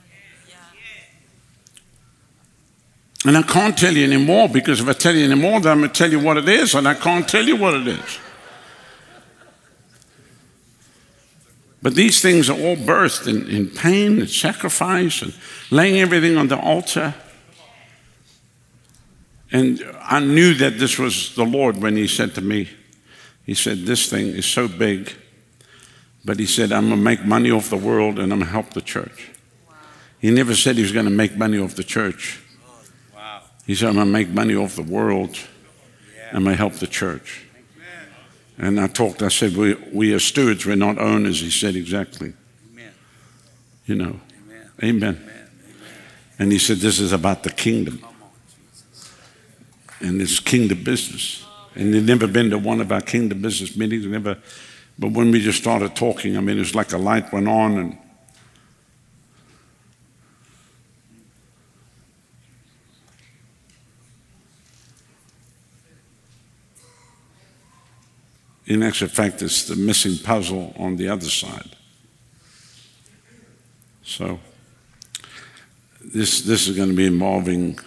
[SPEAKER 2] And I can't tell you anymore, because if I tell you anymore, then I'm going to tell you what it is, and I can't tell you what it is. But these things are all birthed in pain and sacrifice and laying everything on the altar. And I knew that this was the Lord when he said to me, he said, this thing is so big, but he said, I'm going to make money off the world and I'm going to help the church. He never said he was going to make money off the church. He said, I'm going to make money off the world and I'm going to help the church. And I said, we are stewards, we're not owners. He said, exactly. Amen. And he said, this is about the kingdom. And it's kingdom business. And he'd never been to one of our kingdom business meetings, but when we just started talking, it was like a light went on, and in actual fact, it's the missing puzzle on the other side. So this is going to be involving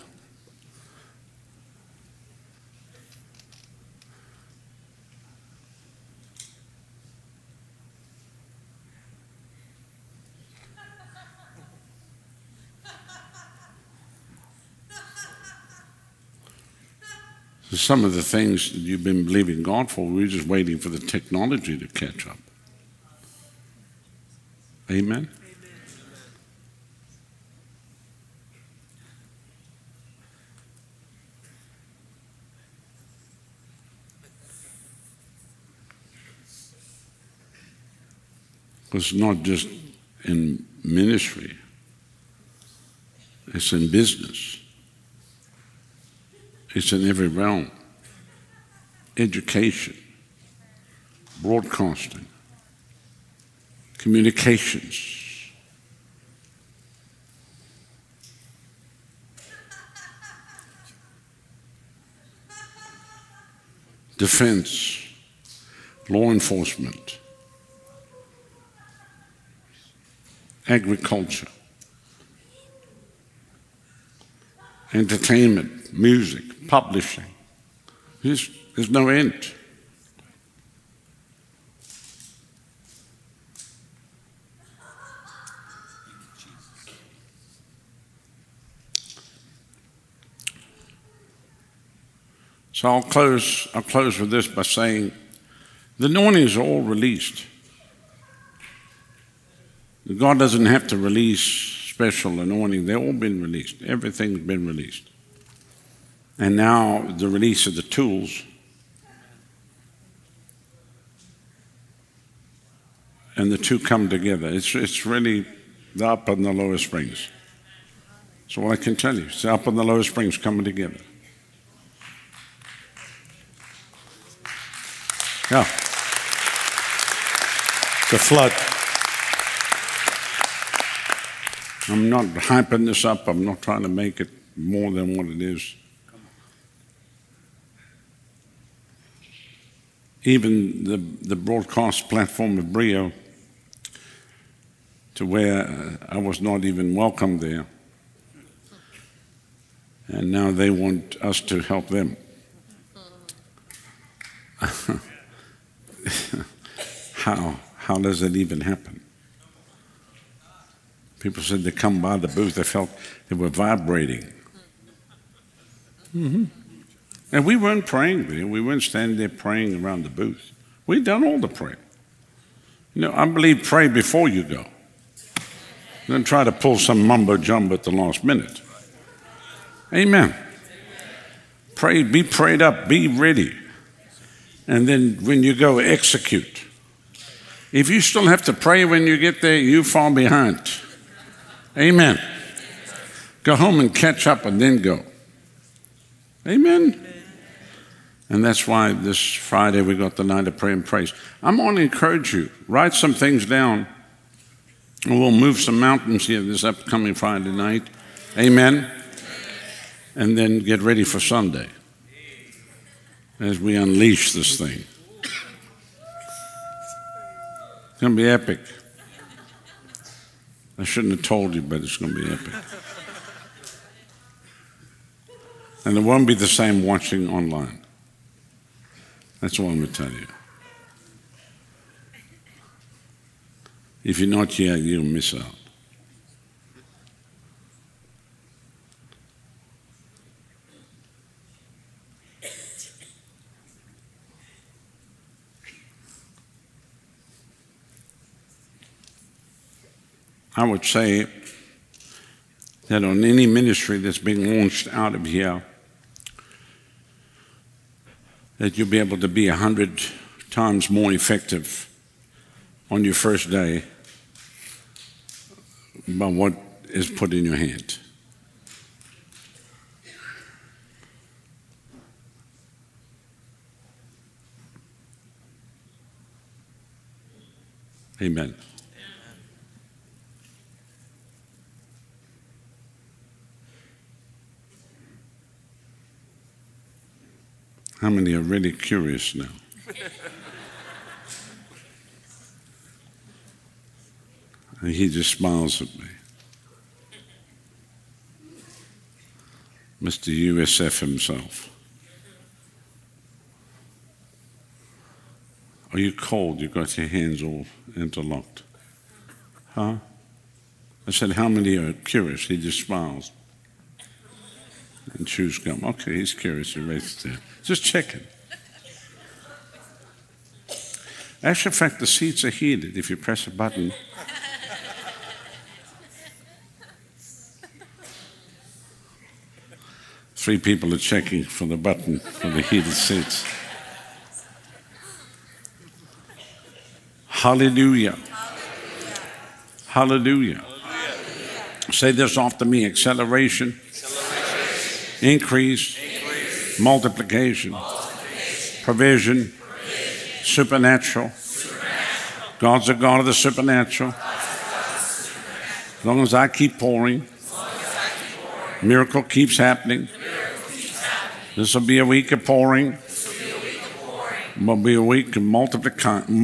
[SPEAKER 2] some of the things that you've been believing God for. We're just waiting for the technology to catch up. Amen? It's not just in ministry. It's in business. It's in every realm. Education, broadcasting, communications, defense, law enforcement, agriculture, entertainment, music, publishing. There's no end. So I'll close with this by saying the anointings are all released. God doesn't have to release special anointing. They've all been released. Everything's been released. And now the release of the tools and the two come together. It's really the upper and the lower springs. That's all I can tell you. It's the upper and the lower springs coming together. Yeah. The flood. I'm not hyping this up. I'm not trying to make it more than what it is. Even the broadcast platform of Brio, to where I was not even welcome there. And now they want us to help them. How does it even happen? People said they come by the booth, they felt they were vibrating. Mm-hmm. And we weren't praying there. We weren't standing there praying around the booth. We'd done all the praying. You know, I believe pray before you go. Don't try to pull some mumbo jumbo at the last minute. Amen. Pray, be prayed up, be ready. And then when you go, execute. If you still have to pray when you get there, you fall behind. Amen. Go home and catch up and then go. Amen. And that's why this Friday we got the night of prayer and praise. I'm going to encourage you, write some things down. And we'll move some mountains here this upcoming Friday night. Amen. And then get ready for Sunday as we unleash this thing. It's going to be epic. I shouldn't have told you, but it's going to be epic. And it won't be the same watching online. That's all I'm going to tell you. If you're not here, you'll miss out. I would say that on any ministry that's being launched out of here, that you'll be able to be 100 times more effective on your first day by what is put in your hand. Amen. How many are really curious now? And he just smiles at me. Mr. USF himself. Are you cold? You got your hands all interlocked. Huh? I said, how many are curious? He just smiles. And chews gum. Okay, he's curious. He raises there. Just checking. Actually, in fact, the seats are heated if you press a button. Three people are checking for the button for the heated seats. Hallelujah. Hallelujah. Hallelujah. Say this after me. Acceleration. Increase. Multiplication. Provision. Supernatural. God's a God of the supernatural. As long as I keep pouring, miracle keeps happening. This will be a week of pouring. But be a week of multiplication.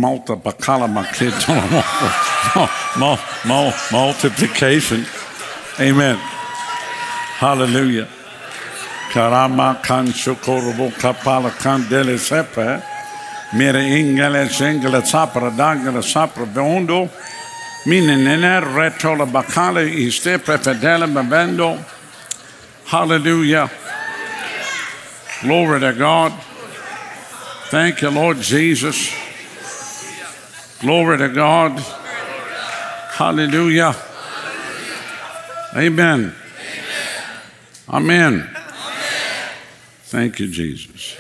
[SPEAKER 2] Amen. Hallelujah. Karama kan shukorobo kapala kan dele sepe. Mere ingele sengele sapra dangele sapra beondo. Mine nene retola bakale iste prefedele bevendo. Hallelujah. Glory to God. Thank you, Lord Jesus. Glory to God. Hallelujah. Amen. Amen. Thank you, Jesus.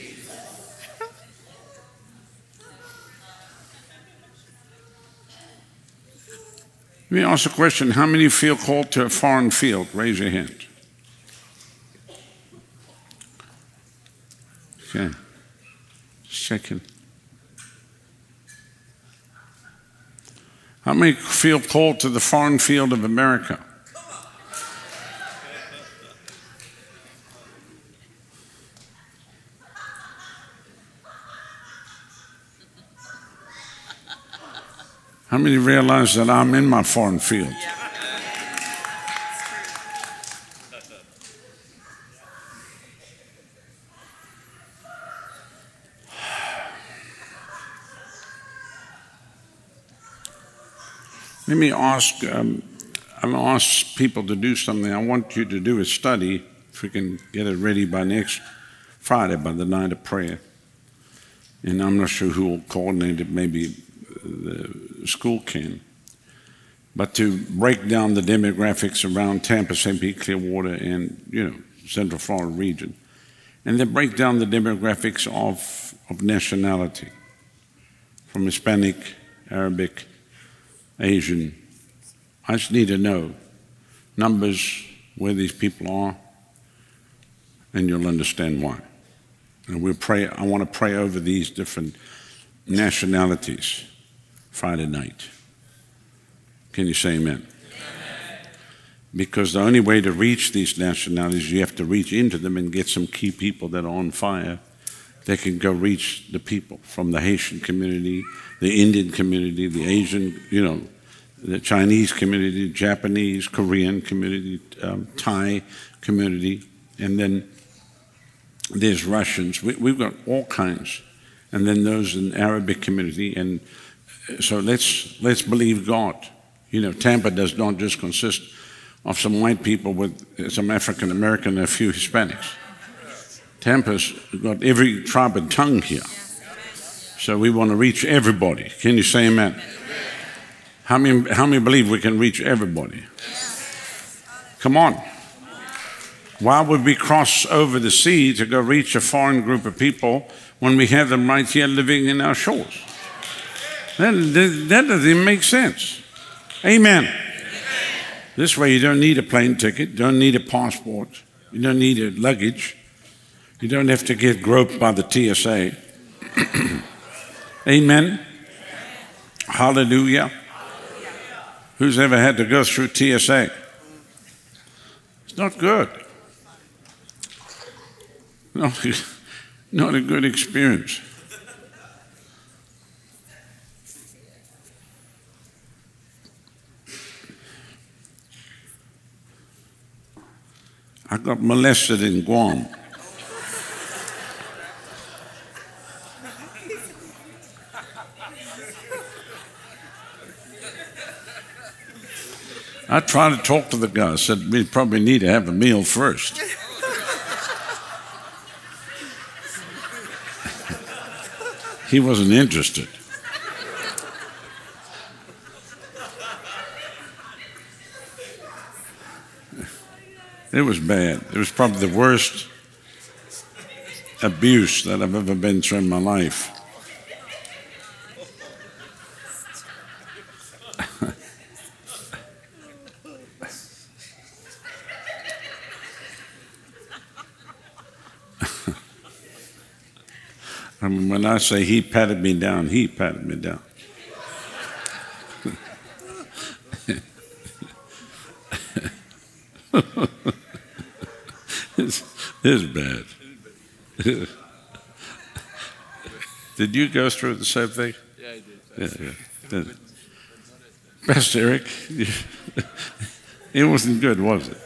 [SPEAKER 2] Let me ask a question. How many feel called to a foreign field? Raise your hand. Okay. Second. How many feel called to the foreign field of America? How many realize that I'm in my foreign field? Let me ask, I'm going to ask people to do something. I want you to do a study, if we can get it ready by next Friday, by the night of prayer. And I'm not sure who will coordinate it, maybe the school can. But to break down the demographics around Tampa, St. Pete, Clearwater, and, Central Florida region. And then break down the demographics of nationality, from Hispanic, Arabic, Asian. I just need to know numbers, where these people are, and you'll understand why. And we'll pray. I want to pray over these different nationalities Friday night. Can you say amen? Because the only way to reach these nationalities, you have to reach into them and get some key people that are on fire. They can go reach the people from the Haitian community, the Indian community, the Asian, the Chinese community, Japanese, Korean community, Thai community, and then there's Russians. We've got all kinds. And then those in the Arabic community. And so let's believe God. Tampa does not just consist of some white people with some African American and a few Hispanics. Tampa's got every tribe and tongue here. So we want to reach everybody. Can you say amen? How many believe we can reach everybody? Come on. Why would we cross over the sea to go reach a foreign group of people when we have them right here living in our shores? That doesn't even make sense. Amen. This way you don't need a plane ticket, don't need a passport, you don't need a luggage, you don't have to get groped by the TSA. Amen. Hallelujah. Who's ever had to go through TSA? It's not good. Not a good experience. I got molested in Guam. I tried to talk to the guy. I said, we probably need to have a meal first. He wasn't interested. It was bad. It was probably the worst abuse that I've ever been through in my life. I mean, when I say he patted me down, he patted me down. It's bad. Did you go through the same thing?
[SPEAKER 3] Yeah, I did.
[SPEAKER 2] Yeah. Pastor Eric, it wasn't good, was it?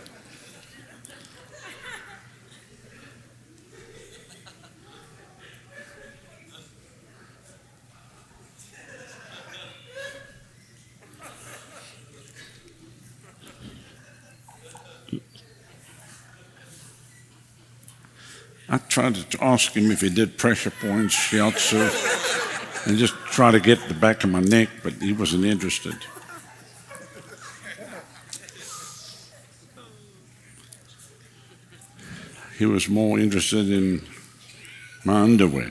[SPEAKER 2] I tried to ask him if he did pressure points, shiatsu, and just try to get the back of my neck, but he wasn't interested. He was more interested in my underwear.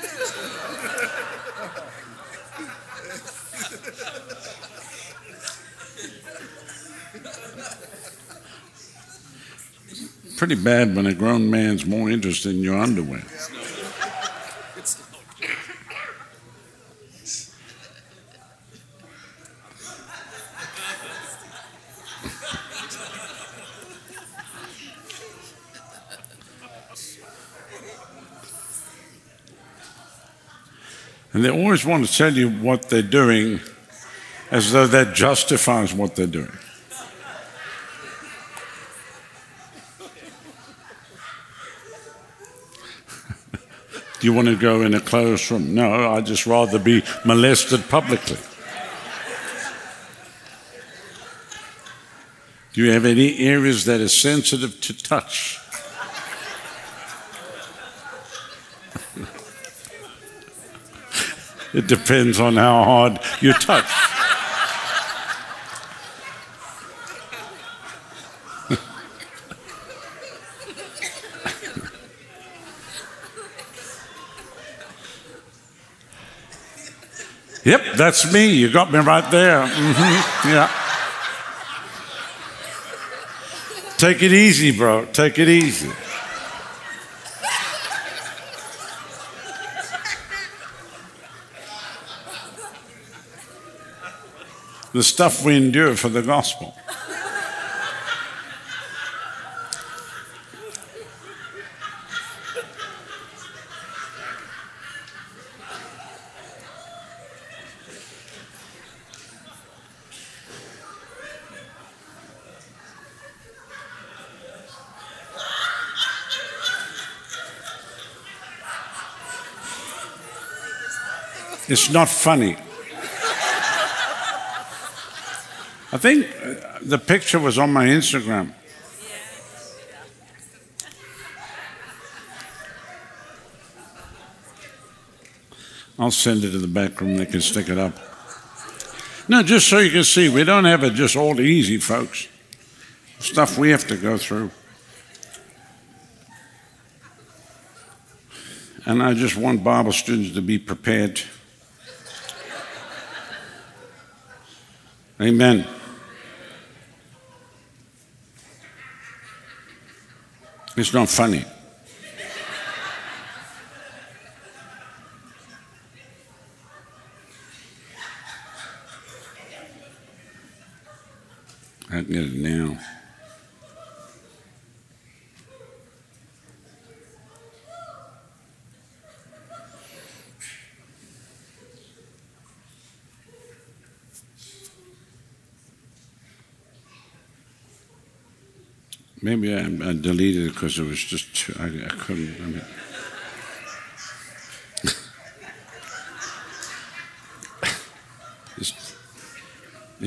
[SPEAKER 2] Pretty bad when a grown man's more interested in your underwear. And they always want to tell you what they're doing as though that justifies what they're doing. Do you want to go in a closed room? No, I'd just rather be molested publicly. Do you have any areas that are sensitive to touch? It depends on how hard you touch. Yep, that's me. You got me right there. Yeah. Take it easy, bro. Take it easy. The stuff we endure for the gospel. It's not funny. I think the picture was on my Instagram. I'll send it to the back room. They can stick it up. No, just so you can see, we don't have it just all easy, folks. Stuff we have to go through. And I just want Bible students to be prepared. Amen. It's not funny. I can get it now. Maybe I deleted it because it was just too, I couldn't. I mean. It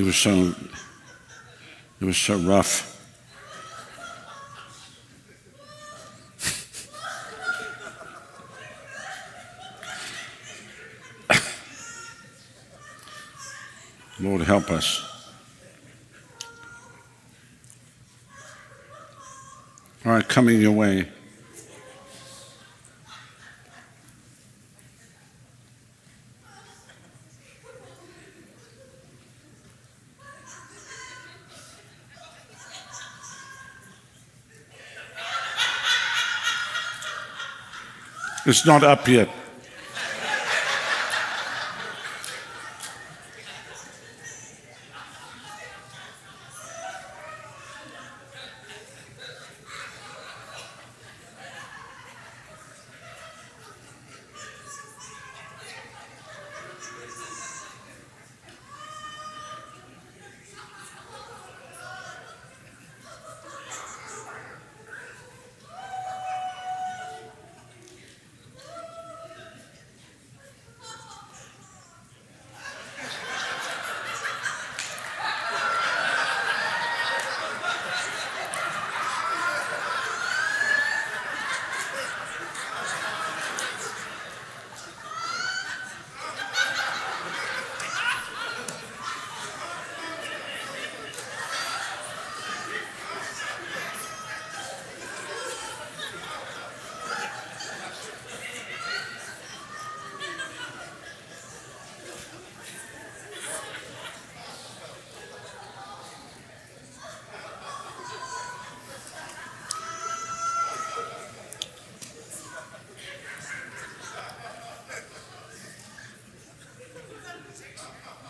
[SPEAKER 2] was so rough. Lord, help us. All right, coming your way. It's not up yet.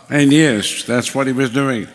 [SPEAKER 2] And yes, that's what he was doing.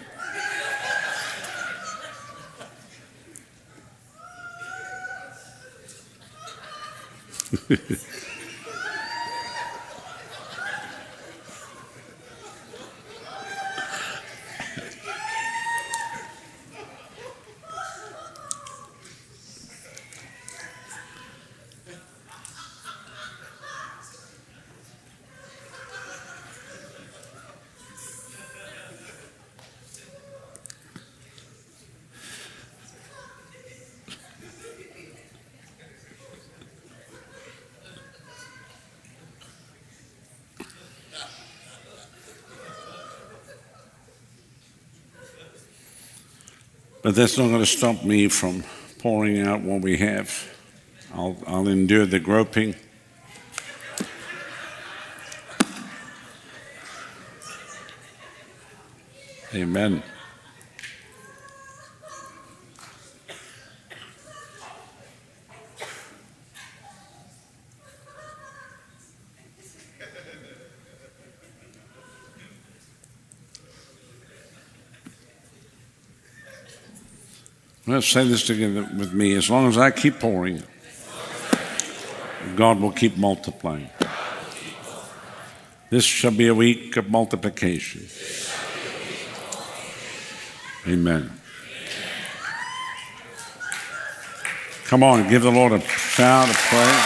[SPEAKER 2] But that's not going to stop me from pouring out what we have. I'll endure the groping. Amen. Let's say this together with me. As long as I keep pouring, God will keep multiplying. This shall be a week of multiplication. Amen. Come on, give the Lord a shout of praise.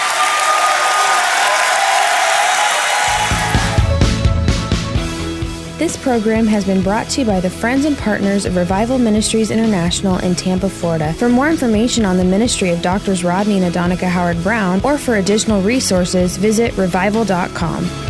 [SPEAKER 1] This program has been brought to you by the friends and partners of Revival Ministries International in Tampa, Florida. For more information on the ministry of Drs. Rodney and Adonica Howard Brown, or for additional resources, visit revival.com.